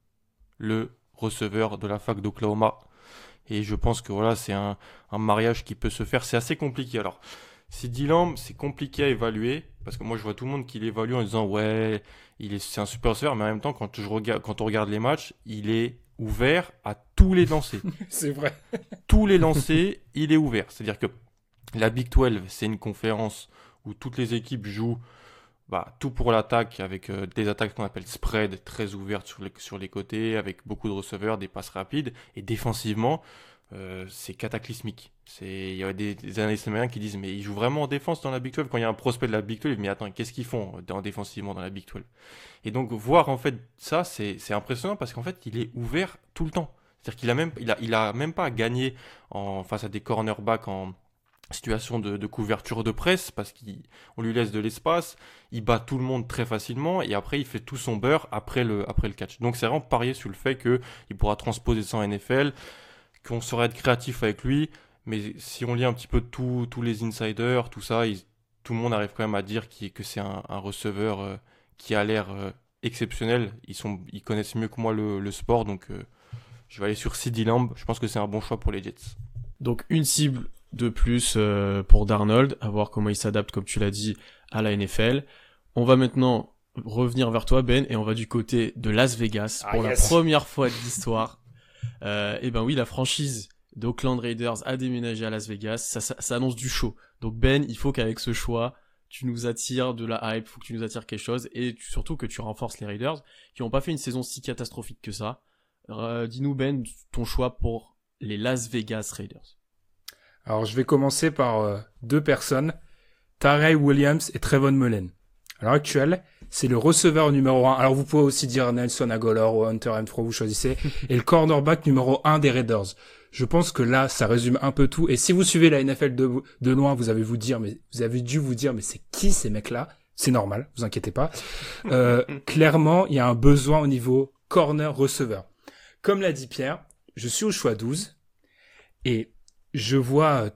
le receveur de la fac d'Oklahoma. Et je pense que voilà, c'est un mariage qui peut se faire. C'est assez compliqué. Alors, CeeDee Lamb, c'est compliqué à évaluer, parce que moi je vois tout le monde qui l'évalue en disant ouais, c'est un super receveur, mais en même temps, quand on regarde les matchs, il est ouvert à tous les lancers. C'est vrai. Tous les lancers, il est ouvert. C'est-à-dire que la Big 12, c'est une conférence où toutes les équipes jouent tout pour l'attaque, avec des attaques qu'on appelle spread, très ouvertes sur les côtés, avec beaucoup de receveurs, des passes rapides. Et défensivement, c'est cataclysmique. Il y a des analystes américains qui disent mais ils jouent vraiment en défense dans la Big 12. Quand il y a un prospect de la Big 12, mais attends, qu'est-ce qu'ils font défensivement dans la Big 12? Et donc voir en fait ça, c'est impressionnant parce qu'en fait il est ouvert tout le temps. C'est-à-dire qu'il a même pas à gagner face à des cornerbacks en situation de couverture de presse parce qu'on lui laisse de l'espace, il bat tout le monde très facilement et après il fait tout son beurre après le catch. Donc c'est vraiment parier sur le fait qu'il pourra transposer ça en NFL, qu'on saurait être créatif avec lui, mais si on lit un petit peu tous les insiders, tout ça, tout le monde arrive quand même à dire que c'est un receveur qui a l'air exceptionnel. Ils connaissent mieux que moi le sport, donc je vais aller sur CeeDee Lamb. Je pense que c'est un bon choix pour les Jets. Donc une cible de plus pour Darnold, à voir comment il s'adapte, comme tu l'as dit, à la NFL. On va maintenant revenir vers toi, Ben, et on va du côté de Las Vegas pour la première fois de l'histoire. Et ben oui, la franchise d'Oakland Raiders a déménagé à Las Vegas. Ça annonce du show. Donc Ben, il faut qu'avec ce choix, tu nous attires de la hype, faut que tu nous attires quelque chose, et surtout que tu renforces les Raiders, qui n'ont pas fait une saison si catastrophique que ça. Dis-nous Ben, ton choix pour les Las Vegas Raiders. Alors je vais commencer par deux personnes, Tyrell Williams et Trevon Mullen. À l'heure actuelle, c'est le receveur numéro 1. Alors vous pouvez aussi dire Nelson Agholor ou Hunter Renfrow, vous choisissez. Et le cornerback numéro 1 des Raiders. Je pense que là, ça résume un peu tout. Et si vous suivez la NFL de loin, vous avez dû vous dire, mais c'est qui ces mecs-là? C'est normal, vous inquiétez pas. Clairement, il y a un besoin au niveau corner receveur. Comme l'a dit Pierre, je suis au choix 12. Et je vois,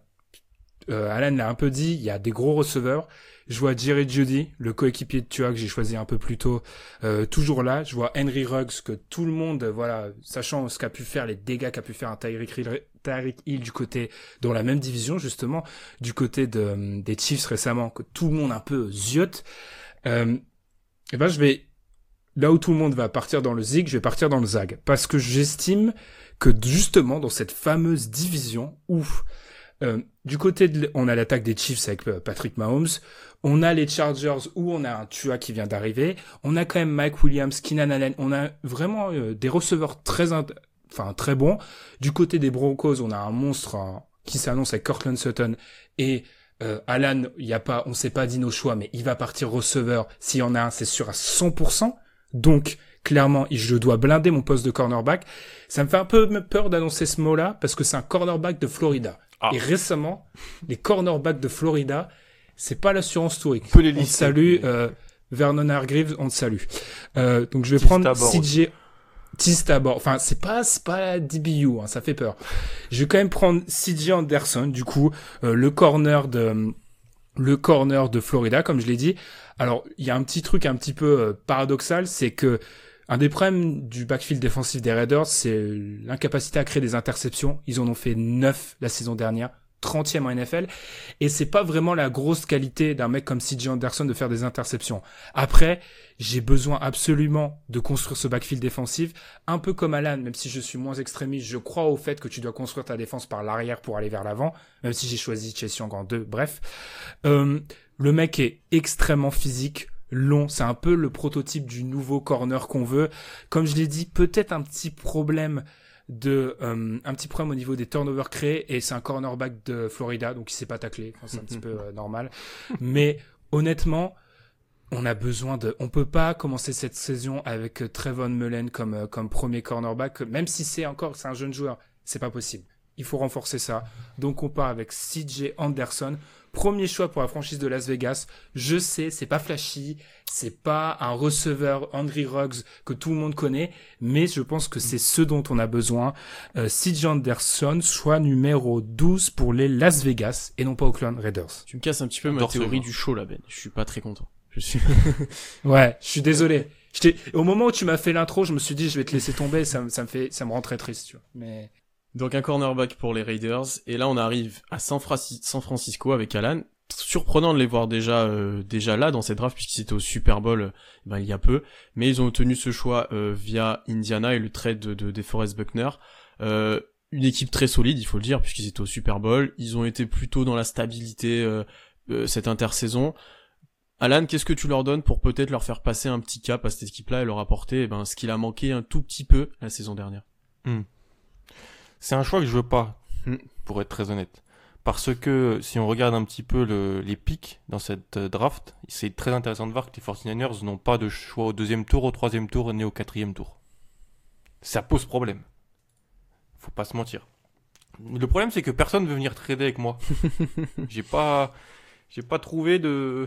Alan l'a un peu dit, il y a des gros receveurs. Je vois Jerry Jeudy, le coéquipier de Tua que j'ai choisi un peu plus tôt, toujours là. Je vois Henry Ruggs, que tout le monde, voilà, sachant ce qu'a pu faire, les dégâts qu'a pu faire un Tyreek Hill du côté, dans la même division, justement, du côté des Chiefs récemment, que tout le monde un peu ziote, et ben, là où tout le monde va partir dans le zig, je vais partir dans le zag. Parce que j'estime que justement, dans cette fameuse division où, du côté on a l'attaque des Chiefs avec Patrick Mahomes, on a les Chargers où on a un Tua qui vient d'arriver, on a quand même Mike Williams, Keenan Allen, on a vraiment des receveurs très bons. Du côté des Broncos, on a un monstre qui s'annonce avec Courtland Sutton et Alan, on s'est pas dit nos choix, mais il va partir receveur. S'il y en a un, c'est sûr à 100%. Donc, clairement, je dois blinder mon poste de cornerback. Ça me fait un peu peur d'annoncer ce mot-là, parce que c'est un cornerback de Florida. Et récemment, les cornerbacks de Florida, c'est pas l'assurance touriste. On te salue, Vernon Hargreaves, on te salue. Donc je vais prendre CJ Tabor. Enfin, c'est pas DBU, hein, ça fait peur. Je vais quand même prendre CJ Anderson, du coup, le corner de Florida, comme je l'ai dit. Alors, il y a un petit truc un petit peu paradoxal, c'est que un des problèmes du backfield défensif des Raiders, c'est l'incapacité à créer des interceptions. Ils en ont fait 9 la saison dernière, 30e en NFL, et c'est pas vraiment la grosse qualité d'un mec comme CJ Anderson de faire des interceptions. Après, j'ai besoin absolument de construire ce backfield défensif, un peu comme Alan, même si je suis moins extrémiste, je crois au fait que tu dois construire ta défense par l'arrière pour aller vers l'avant, même si j'ai choisi Chase Young en 2, bref. Le mec est extrêmement physique, long, c'est un peu le prototype du nouveau corner qu'on veut. Comme je l'ai dit, peut-être un petit problème au niveau des turnovers créés, et c'est un cornerback de Florida, donc il s'est pas taclé, enfin, c'est un petit peu normal. Mais honnêtement, on peut pas commencer cette saison avec Trevon Mullen comme premier cornerback, même si c'est un jeune joueur, c'est pas possible. Il faut renforcer ça. Donc on part avec CJ Anderson, premier choix pour la franchise de Las Vegas. Je sais, c'est pas flashy, c'est pas un receveur Henry Ruggs que tout le monde connaît, mais je pense que c'est ce dont on a besoin. CJ Anderson, choix numéro 12 pour les Las Vegas et non pas Oakland Raiders. Tu me casses un petit peu ma théorie du show là, Ben. Je suis pas très content. Ouais, je suis désolé. Au moment où tu m'as fait l'intro, je me suis dit je vais te laisser tomber, ça me rend très triste, tu vois. Mais donc un cornerback pour les Raiders, et là on arrive à San Francisco avec Alan. Surprenant de les voir déjà là dans cette draft, puisqu'ils étaient au Super Bowl il y a peu, mais ils ont obtenu ce choix via Indiana et le trade de DeForest Buckner. Une équipe très solide, il faut le dire, puisqu'ils étaient au Super Bowl. Ils ont été plutôt dans la stabilité cette intersaison. Alan, qu'est-ce que tu leur donnes pour peut-être leur faire passer un petit cap à cette équipe-là et leur apporter ce qu'il a manqué un tout petit peu la saison dernière? C'est un choix que je veux pas, pour être très honnête. Parce que si on regarde un petit peu les pics dans cette draft, c'est très intéressant de voir que les 49ers n'ont pas de choix au 2e tour, au 3e tour, ni au 4e tour. Ça pose problème. Faut pas se mentir. Le problème, c'est que personne veut venir trader avec moi. J'ai pas trouvé de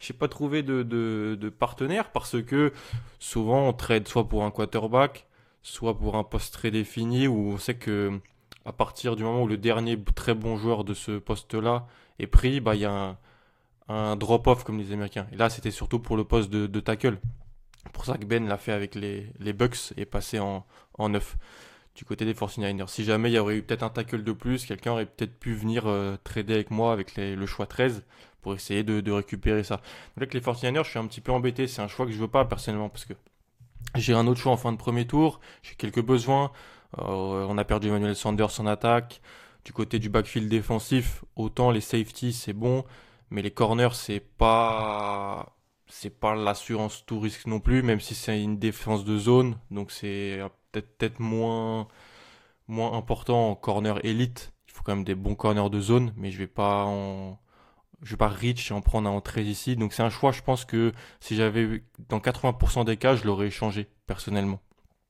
partenaire, parce que souvent on trade soit pour un quarterback, soit pour un poste très défini, où on sait que à partir du moment où le dernier très bon joueur de ce poste-là est pris, il y a un drop-off, comme les Américains. Et là, c'était surtout pour le poste de tackle. C'est pour ça que Ben l'a fait avec les Bucks et passé en 9 du côté des 49ers. Si jamais il y aurait eu peut-être un tackle de plus, quelqu'un aurait peut-être pu venir trader avec moi avec le choix 13 pour essayer de récupérer ça. Donc avec les 49ers, je suis un petit peu embêté. C'est un choix que je veux pas personnellement, parce que j'ai un autre choix en fin de premier tour, j'ai quelques besoins. On a perdu Emmanuel Sanders en attaque. Du côté du backfield défensif, autant les safeties c'est bon, mais les corners c'est pas l'assurance tout risque non plus, même si c'est une défense de zone, donc c'est peut-être moins important en corner élite. Il faut quand même des bons corners de zone, mais je vais pas reach et en prendre un en 13 ici. Donc c'est un choix, je pense que si j'avais dans 80% des cas, je l'aurais échangé personnellement.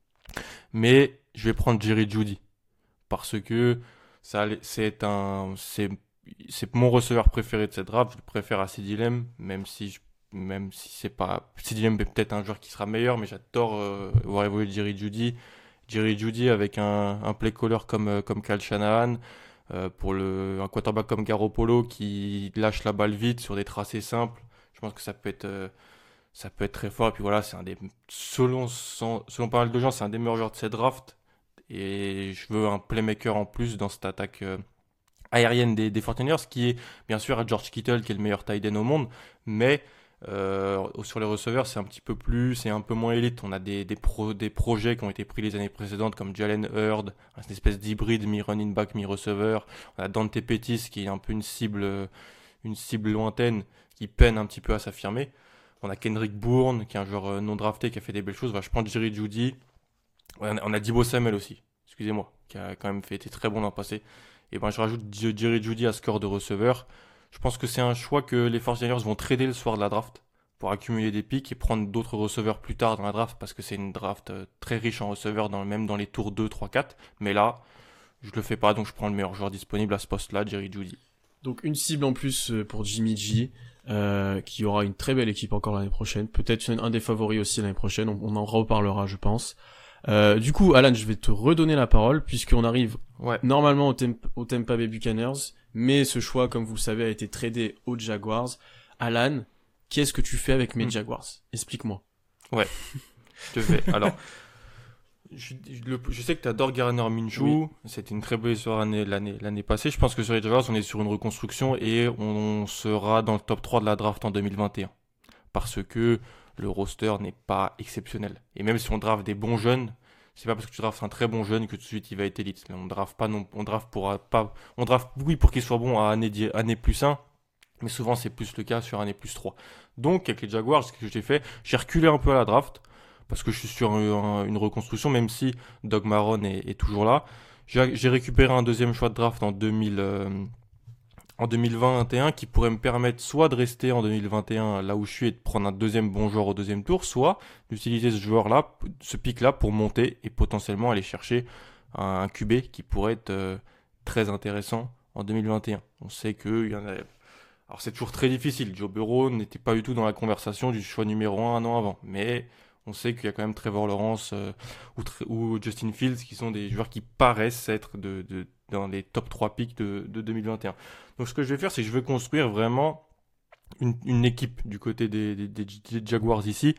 Mais je vais prendre Jerry Jeudy, parce que c'est mon receveur préféré de cette draft. Je le préfère à CeeDee Lamb, même si c'est pas CeeDee Lamb est peut-être un joueur qui sera meilleur, mais j'adore voir évoluer Jerry Jeudy avec un play caller comme Kyle Shanahan, pour un quarterback comme Garoppolo qui lâche la balle vite sur des tracés simples. Je pense que ça peut être très fort. Et puis voilà, selon pas mal de gens, c'est un des meilleurs joueurs de cette draft. Et je veux un playmaker en plus dans cette attaque aérienne des 49ers, qui est bien sûr à George Kittle, qui est le meilleur tight end au monde, mais sur les receveurs, c'est un peu moins élite. On a des projets qui ont été pris les années précédentes, comme Jalen Hurd, une espèce d'hybride mi-running back, mi-receveur. On a Dante Pettis, qui est un peu une cible lointaine, qui peine un petit peu à s'affirmer. On a Kendrick Bourne, qui est un joueur non drafté, qui a fait des belles choses. Je prends Jerry Jeudy. On a Deebo Samuel aussi, excusez-moi, qui a quand même été très bon l'an passé. Et je rajoute Jerry Jeudy à score de receveur. Je pense que c'est un choix que les 49ers vont trader le soir de la draft pour accumuler des pics et prendre d'autres receveurs plus tard dans la draft, parce que c'est une draft très riche en receveurs, même dans les tours 2, 3, 4. Mais là, je le fais pas, donc je prends le meilleur joueur disponible à ce poste-là, Jerry Jeudy. Donc une cible en plus pour Jimmy G, qui aura une très belle équipe encore l'année prochaine. Peut-être un des favoris aussi l'année prochaine, on en reparlera je pense. Du coup, Alan, je vais te redonner la parole, puisqu'on arrive normalement au Tampa Bay Buccaneers, mais ce choix, comme vous le savez, a été tradé aux Jaguars. Alan, qu'est-ce que tu fais avec mes Jaguars? Explique-moi. Ouais, je te fais. Alors, je sais que tu adores Gardner Minshew. Oui. C'était une très belle histoire l'année passée. Je pense que sur les Jaguars, on est sur une reconstruction et on sera dans le top 3 de la draft en 2021. Parce que le roster n'est pas exceptionnel. Et même si on draft des bons jeunes, c'est pas parce que tu draftes un très bon jeune que tout de suite il va être élite. On draft pour qu'il soit bon à année plus 1, mais souvent c'est plus le cas sur année plus 3. Donc avec les Jaguars, ce que j'ai fait, j'ai reculé un peu à la draft, parce que je suis sur une reconstruction, même si Doug Marrone est toujours là. J'ai récupéré un deuxième choix de draft en 2021 qui pourrait me permettre soit de rester en 2021 là où je suis et de prendre un deuxième bon joueur au deuxième tour, soit d'utiliser ce pic-là pour monter et potentiellement aller chercher un QB qui pourrait être très intéressant en 2021. On sait qu'il y en a... Alors c'est toujours très difficile, Joe Burrow n'était pas du tout dans la conversation du choix numéro 1 an avant, mais on sait qu'il y a quand même Trevor Lawrence ou Justin Fields qui sont des joueurs qui paraissent être dans les top 3 picks de 2021. Donc ce que je vais faire, c'est que je vais construire vraiment une équipe du côté des Jaguars ici.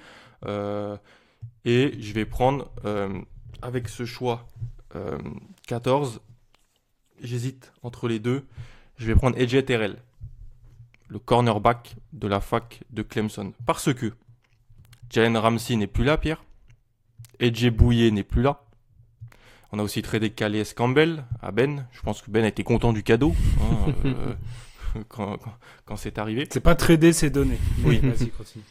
Et je vais prendre, avec ce choix 14, j'hésite entre les deux. Je vais prendre AJ Terrell, le cornerback de la fac de Clemson. Parce que Jalen Ramsey n'est plus là, Pierre. AJ Bouye n'est plus là. On a aussi tradé Calais Campbell à Ben. Je pense que Ben a été content du cadeau quand c'est arrivé. C'est pas tradé, c'est donné. Oui, vas-y, continue.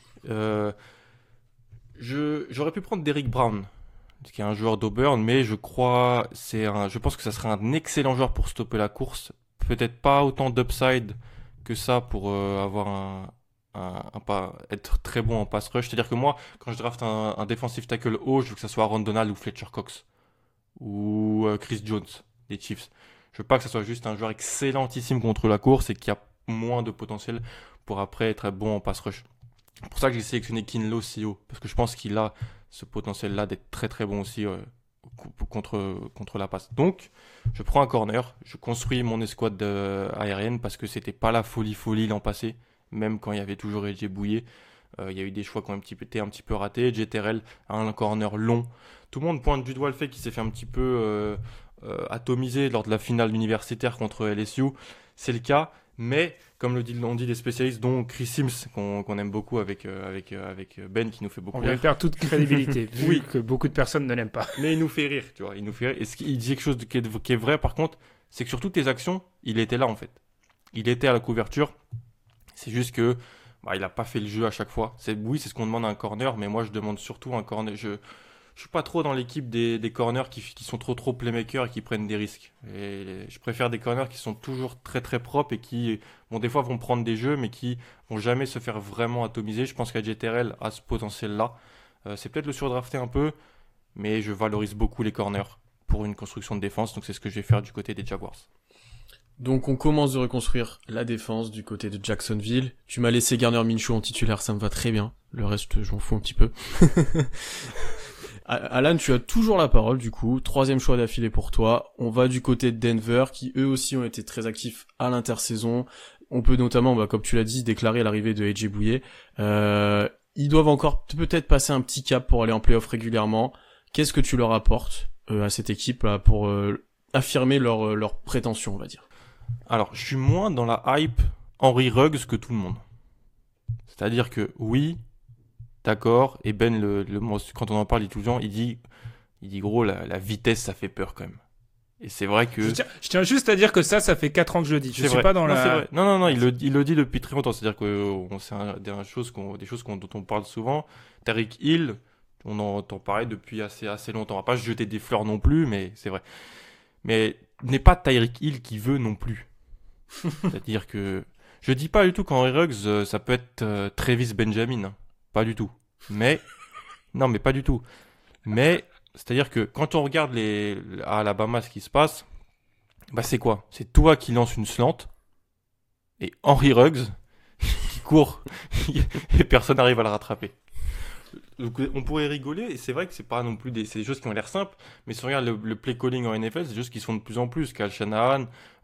J'aurais pu prendre Derrick Brown, qui est un joueur d'Auburn, mais je pense que ça serait un excellent joueur pour stopper la course. Peut-être pas autant d'upside que ça pour avoir être très bon en pass rush. C'est-à-dire que moi, quand je draft un defensive tackle haut, je veux que ça soit Aaron Donald ou Fletcher Cox ou Chris Jones des Chiefs. Je veux pas que ça soit juste un joueur excellentissime contre la course et qui a moins de potentiel pour après être bon en pass rush. C'est pour ça que j'ai sélectionné Kinlaw si haut, parce que je pense qu'il a ce potentiel-là d'être très très bon aussi contre la passe. Donc, je prends un corner, je construis mon escouade aérienne parce que c'était pas la folie l'an passé, même quand il y avait toujours AJ Bouye. Il y a eu des choix qui ont été un petit peu ratés. JTRL a un corner long. Tout le monde pointe du doigt le fait qu'il s'est fait un petit peu atomiser lors de la finale universitaire contre LSU. C'est le cas, mais comme l'ont dit les spécialistes, dont Chris Sims, qu'on aime beaucoup avec Ben, qui nous fait beaucoup rire. On vient perdre toute crédibilité, vu que beaucoup de personnes ne l'aiment pas. Mais il nous fait rire, tu vois. Il nous fait rire. Et il dit quelque chose qui est vrai, par contre, c'est que sur toutes les actions, il était là, en fait. Il était à la couverture. C'est juste que il n'a pas fait le jeu à chaque fois. C'est ce qu'on demande à un corner, mais moi, je demande surtout un corner. Je suis pas trop dans l'équipe des corners qui sont trop playmakers et qui prennent des risques. Et je préfère des corners qui sont toujours très très propres et qui, des fois vont prendre des jeux, mais qui vont jamais se faire vraiment atomiser. Je pense qu'AJTRL a ce potentiel-là. C'est peut-être le surdrafter un peu, mais je valorise beaucoup les corners pour une construction de défense. Donc c'est ce que je vais faire du côté des Jaguars. Donc on commence de reconstruire la défense du côté de Jacksonville. Tu m'as laissé Gardner Minshew en titulaire, ça me va très bien. Le reste, je m'en fous un petit peu. Alan, tu as toujours la parole du coup. 3e choix d'affilée pour toi. On va du côté de Denver, qui eux aussi ont été très actifs à l'intersaison. On peut notamment, comme tu l'as dit, déclarer l'arrivée de AJ Bouye. Ils doivent encore peut-être passer un petit cap pour aller en playoff régulièrement. Qu'est-ce que tu leur apportes à cette équipe là pour affirmer leur prétention, on va dire? Alors, je suis moins dans la hype Henry Ruggs que tout le monde. C'est-à-dire que oui, d'accord, et Ben, quand on en parle, il dit tout le temps, il dit gros, la vitesse, ça fait peur quand même. Et c'est vrai que... Je tiens juste à dire que ça fait 4 ans que je le dis. Je suis pas dans non, la... C'est vrai. Non, il le dit depuis très longtemps. C'est-à-dire que c'est des choses dont on parle souvent. Tyreek Hill, on en entend parler depuis assez longtemps. On va pas se jeter des fleurs non plus, mais c'est vrai. Mais n'est pas Tyreek Hill qui veut non plus. C'est-à-dire que... Je dis pas du tout qu'Henry Ruggs, ça peut être Travis Benjamin. Hein. Pas du tout. Mais... Non, mais pas du tout. Mais... C'est-à-dire que quand on regarde à Alabama ce qui se passe, bah c'est quoi? C'est Tua qui lance une slant et Henry Ruggs qui court et personne n'arrive à le rattraper. Donc, on pourrait rigoler et c'est vrai que c'est pas non plus c'est des choses qui ont l'air simples, mais si on regarde le play calling en NFL, c'est des choses qui se font de plus en plus. Kyle Shanahan,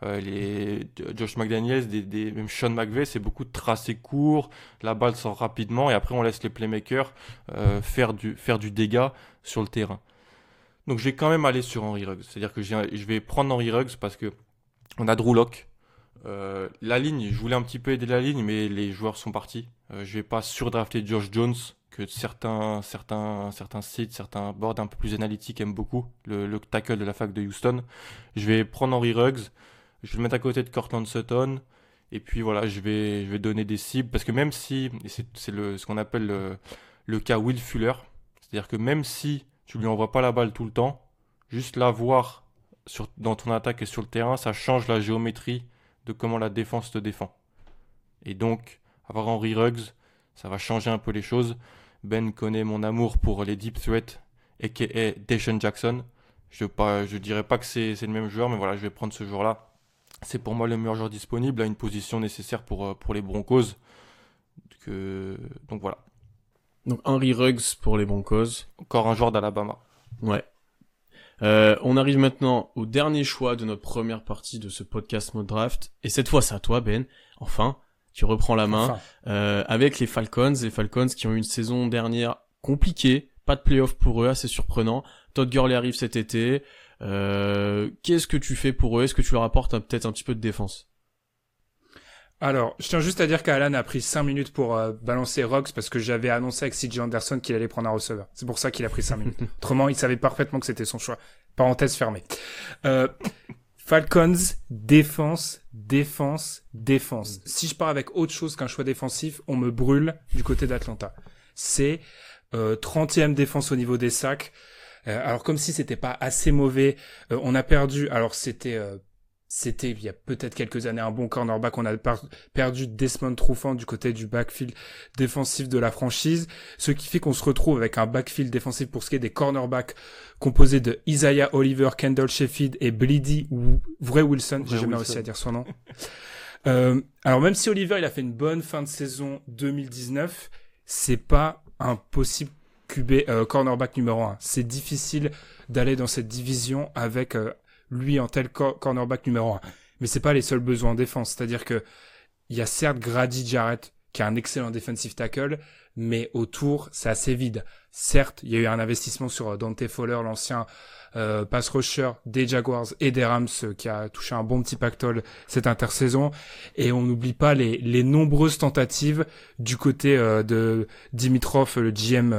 Josh McDaniels, même Sean McVay, c'est beaucoup de tracés courts, la balle sort rapidement et après on laisse les playmakers faire du dégât sur le terrain. Donc je vais quand même aller sur Henry Ruggs. C'est-à-dire que je vais prendre Henry Ruggs parce que on a Drew Lock. La ligne, je voulais un petit peu aider la ligne, mais les joueurs sont partis. Je vais pas surdrafter Josh Jones, que certains sites, certains boards un peu plus analytiques aiment beaucoup, le tackle de la fac de Houston. Je vais prendre Henry Ruggs, je vais le mettre à côté de Courtland Sutton, et puis voilà, je vais donner des cibles, parce que même si, et c'est ce qu'on appelle le cas Will Fuller, c'est-à-dire que même si tu lui envoies pas la balle tout le temps, juste la voir dans ton attaque et sur le terrain, ça change la géométrie de comment la défense te défend. Et donc, avoir Henry Ruggs, ça va changer un peu les choses. Ben connaît mon amour pour les deep threats, a.k.a. Deshaun Jackson. Je dirais pas que c'est le même joueur, mais voilà, je vais prendre ce joueur-là. C'est pour moi le meilleur joueur disponible, à une position nécessaire pour les Broncos. Donc voilà. Donc Henry Ruggs pour les Broncos. Encore un joueur d'Alabama. Ouais. On arrive maintenant au dernier choix de notre première partie de ce podcast Mock Draft. Et cette fois, c'est à toi, Ben. Enfin, tu reprends la main. Avec les Falcons. Les Falcons qui ont eu une saison dernière compliquée. Pas de playoff pour eux, assez surprenant. Todd Gurley arrive cet été. Qu'est-ce que tu fais pour eux? Est-ce que tu leur apportes peut-être un petit peu de défense? Alors, je tiens juste à dire qu'Alan a pris 5 minutes pour balancer Ruggs parce que j'avais annoncé avec CJ Anderson qu'il allait prendre un receveur. C'est pour ça qu'il a pris 5 minutes. Autrement, il savait parfaitement que c'était son choix. Parenthèse fermée. Falcons, défense. Si je pars avec autre chose qu'un choix défensif, on me brûle du côté d'Atlanta. C'est 30e défense au niveau des sacs. Alors comme si c'était pas assez mauvais, on a perdu. Alors c'était il y a peut-être quelques années un bon cornerback. On a perdu Desmond Trufant du côté du backfield défensif de la franchise, ce qui fait qu'on se retrouve avec un backfield défensif pour ce qui est des cornerbacks composé de Isaiah Oliver, Kendall Sheffield et Bleedy Wilson. J'ai jamais réussi à dire son nom. Alors même si Oliver il a fait une bonne fin de saison 2019, c'est pas un possible cornerback numéro 1. C'est difficile d'aller dans cette division avec lui en tel cornerback numéro 1. Mais c'est pas les seuls besoins en défense. C'est-à-dire que il y a certes Grady Jarrett qui est un excellent defensive tackle, mais autour, c'est assez vide. Certes, il y a eu un investissement sur Dante Fowler, l'ancien pass rusher des Jaguars et des Rams, qui a touché un bon petit pactole cette intersaison. Et on n'oublie pas les nombreuses tentatives du côté de Dimitrov, le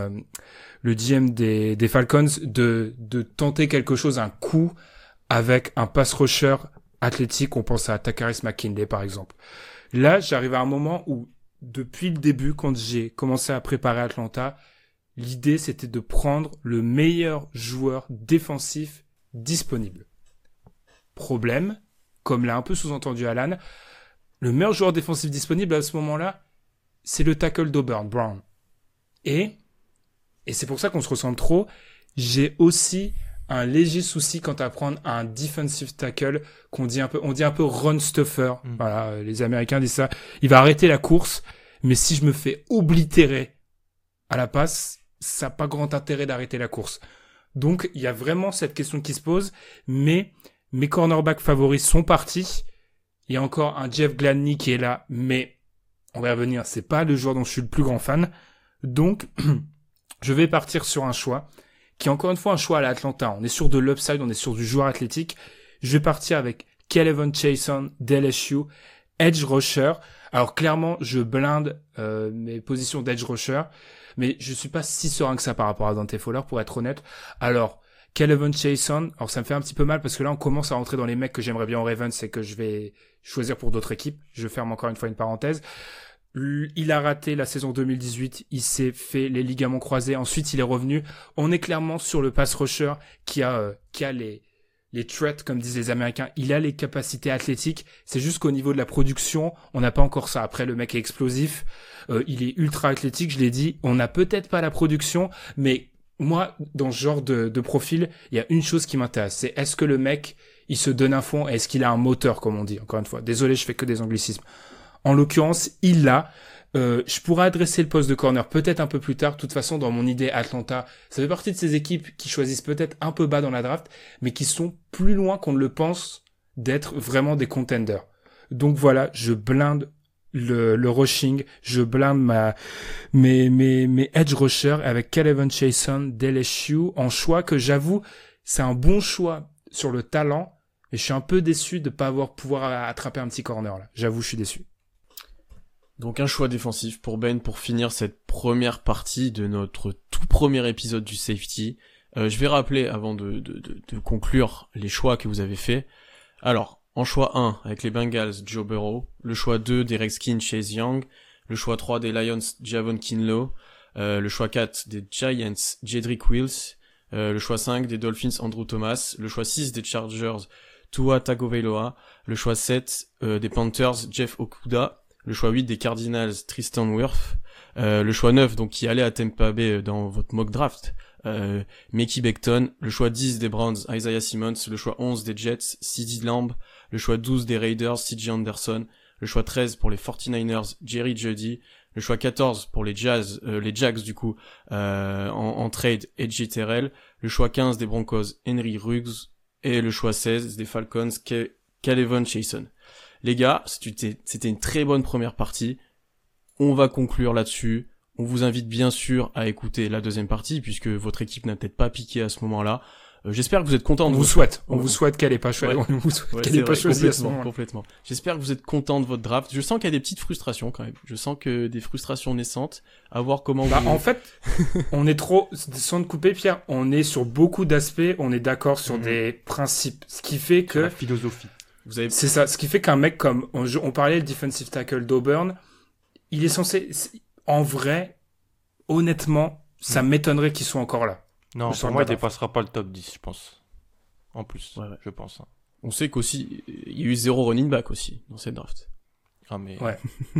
GM des Falcons, de tenter quelque chose, un coup, avec un pass rusher athlétique. On pense à Takaris McKinley, par exemple. Là, j'arrive à un moment où, depuis le début, quand j'ai commencé à préparer Atlanta, l'idée, c'était de prendre le meilleur joueur défensif disponible. Problème, comme l'a un peu sous-entendu Alan, le meilleur joueur défensif disponible à ce moment-là, c'est le tackle d'Auburn, Brown. Et c'est pour ça qu'on se ressemble trop. J'ai aussi un léger souci quant à prendre un defensive tackle on dit un peu run stuffer. Voilà, les Américains disent ça. Il va arrêter la course, mais si je me fais oblitérer à la passe, ça n'a pas grand intérêt d'arrêter la course. Donc, il y a vraiment cette question qui se pose, mais mes cornerbacks favoris sont partis. Il y a encore un Jeff Gladney qui est là, mais on va y revenir, c'est pas le joueur dont je suis le plus grand fan. Donc, je vais partir sur un choix qui est encore une fois un choix à l'Atlanta. On est sur de l'upside, on est sur du joueur athlétique. Je vais partir avec K'Lavon Chaisson d'LSU, edge rusher. Alors clairement, je blinde mes positions d'edge rusher, mais je suis pas si serein que ça par rapport à Dante Fowler, pour être honnête. Alors, K'Lavon Chaisson, alors ça me fait un petit peu mal parce que là on commence à rentrer dans les mecs que j'aimerais bien en Ravens et que je vais choisir pour d'autres équipes. Je ferme encore une fois une parenthèse. Il a raté la saison 2018, il s'est fait les ligaments croisés, ensuite il est revenu. On est clairement sur le pass rusher qui a les traits, comme disent les Américains. Il a les capacités athlétiques. C'est juste qu'au niveau de la production, on n'a pas encore ça. Après, le mec est explosif. Il est ultra athlétique, je l'ai dit. On n'a peut-être pas la production, mais moi, dans ce genre de profil, il y a une chose qui m'intéresse. C'est est-ce que le mec, il se donne un fond, est-ce qu'il a un moteur, comme on dit, encore une fois. Désolé, je fais que des anglicismes. En l'occurrence, il l'a. Je pourrais adresser le poste de corner peut-être un peu plus tard. De toute façon, dans mon idée, Atlanta, ça fait partie de ces équipes qui choisissent peut-être un peu bas dans la draft, mais qui sont plus loin qu'on ne le pense d'être vraiment des contenders. Donc voilà, je blinde le rushing, je blinde mes edge rushers avec K'Lavon Chaisson d'LSU en choix que j'avoue, c'est un bon choix sur le talent, mais je suis un peu déçu de pas pouvoir attraper un petit corner là. J'avoue, je suis déçu. Donc un choix défensif pour Ben pour finir cette première partie de notre tout premier épisode du safety. Je vais rappeler avant de conclure les choix que vous avez faits. Alors, en choix 1, avec les Bengals, Joe Burrow. Le choix 2, des Redskins, Chase Young. Le choix 3, des Lions, Javon Kinlaw. Le choix 4, des Giants, Jedrick Wills. Le choix 5, des Dolphins, Andrew Thomas. Le choix 6, des Chargers, Tua Tagovailoa. Le choix 7, des Panthers, Jeff Okudah. Le choix 8 des Cardinals, Tristan Wirth. Le choix 9, donc qui allait à Tampa Bay dans votre mock draft, Mickey Becton. Le choix 10 des Browns, Isaiah Simmons. Le choix 11 des Jets, CeeDee Lamb. Le choix 12 des Raiders, C.J. Anderson. Le choix 13 pour les 49ers, Jerry Jeudy. Le choix 14 pour les Jags du coup, en trade, AJ Terrell. Le choix 15 des Broncos, Henry Ruggs. Et le choix 16 des Falcons, K'Lavon Chaisson. Les gars, c'était une très bonne première partie. On va conclure là-dessus. On vous invite bien sûr à écouter la deuxième partie, puisque votre équipe n'a peut-être pas piqué à ce moment-là. J'espère que vous êtes contents. On vous souhaite qu'elle ait pas choisi. Ouais. On vous souhaite qu'elle ait pas choisi à ce moment-là. Complètement. J'espère que vous êtes contents de votre draft. Je sens qu'il y a des petites frustrations quand même. Je sens que des frustrations naissantes. À voir comment En fait, on est trop, sans te couper, Pierre, on est sur beaucoup d'aspects, on est d'accord sur des principes. Ce qui fait que... La philosophie. C'est ça. Ce qui fait qu'un mec comme, on parlait le defensive tackle d'Auburn, il est censé, en vrai, honnêtement, ça m'étonnerait qu'il soit encore là. Non, pour moi, il dépassera pas le top 10, je pense. En plus, ouais. Je pense. Hein. On sait qu'aussi, il y a eu 0 running back aussi, dans cette draft. Ah, mais... Ouais.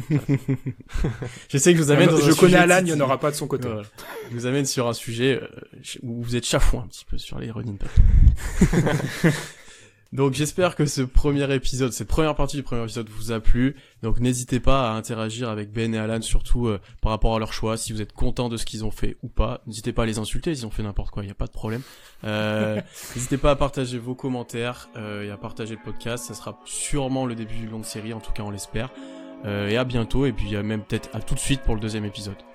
Je sais que je vous amène je connais Alan, il n'y en aura pas de son côté. Voilà. Je vous amène sur un sujet où vous êtes chafouin un petit peu sur les running backs. Donc j'espère que cette première partie du premier épisode vous a plu. Donc n'hésitez pas à interagir avec Ben et Alan, surtout par rapport à leur choix, si vous êtes content de ce qu'ils ont fait ou pas. N'hésitez pas à les insulter, ils ont fait n'importe quoi, il n'y a pas de problème. N'hésitez pas à partager vos commentaires et à partager le podcast, ça sera sûrement le début d'une longue série, en tout cas on l'espère. Et à bientôt, et puis même peut-être à tout de suite pour le deuxième épisode.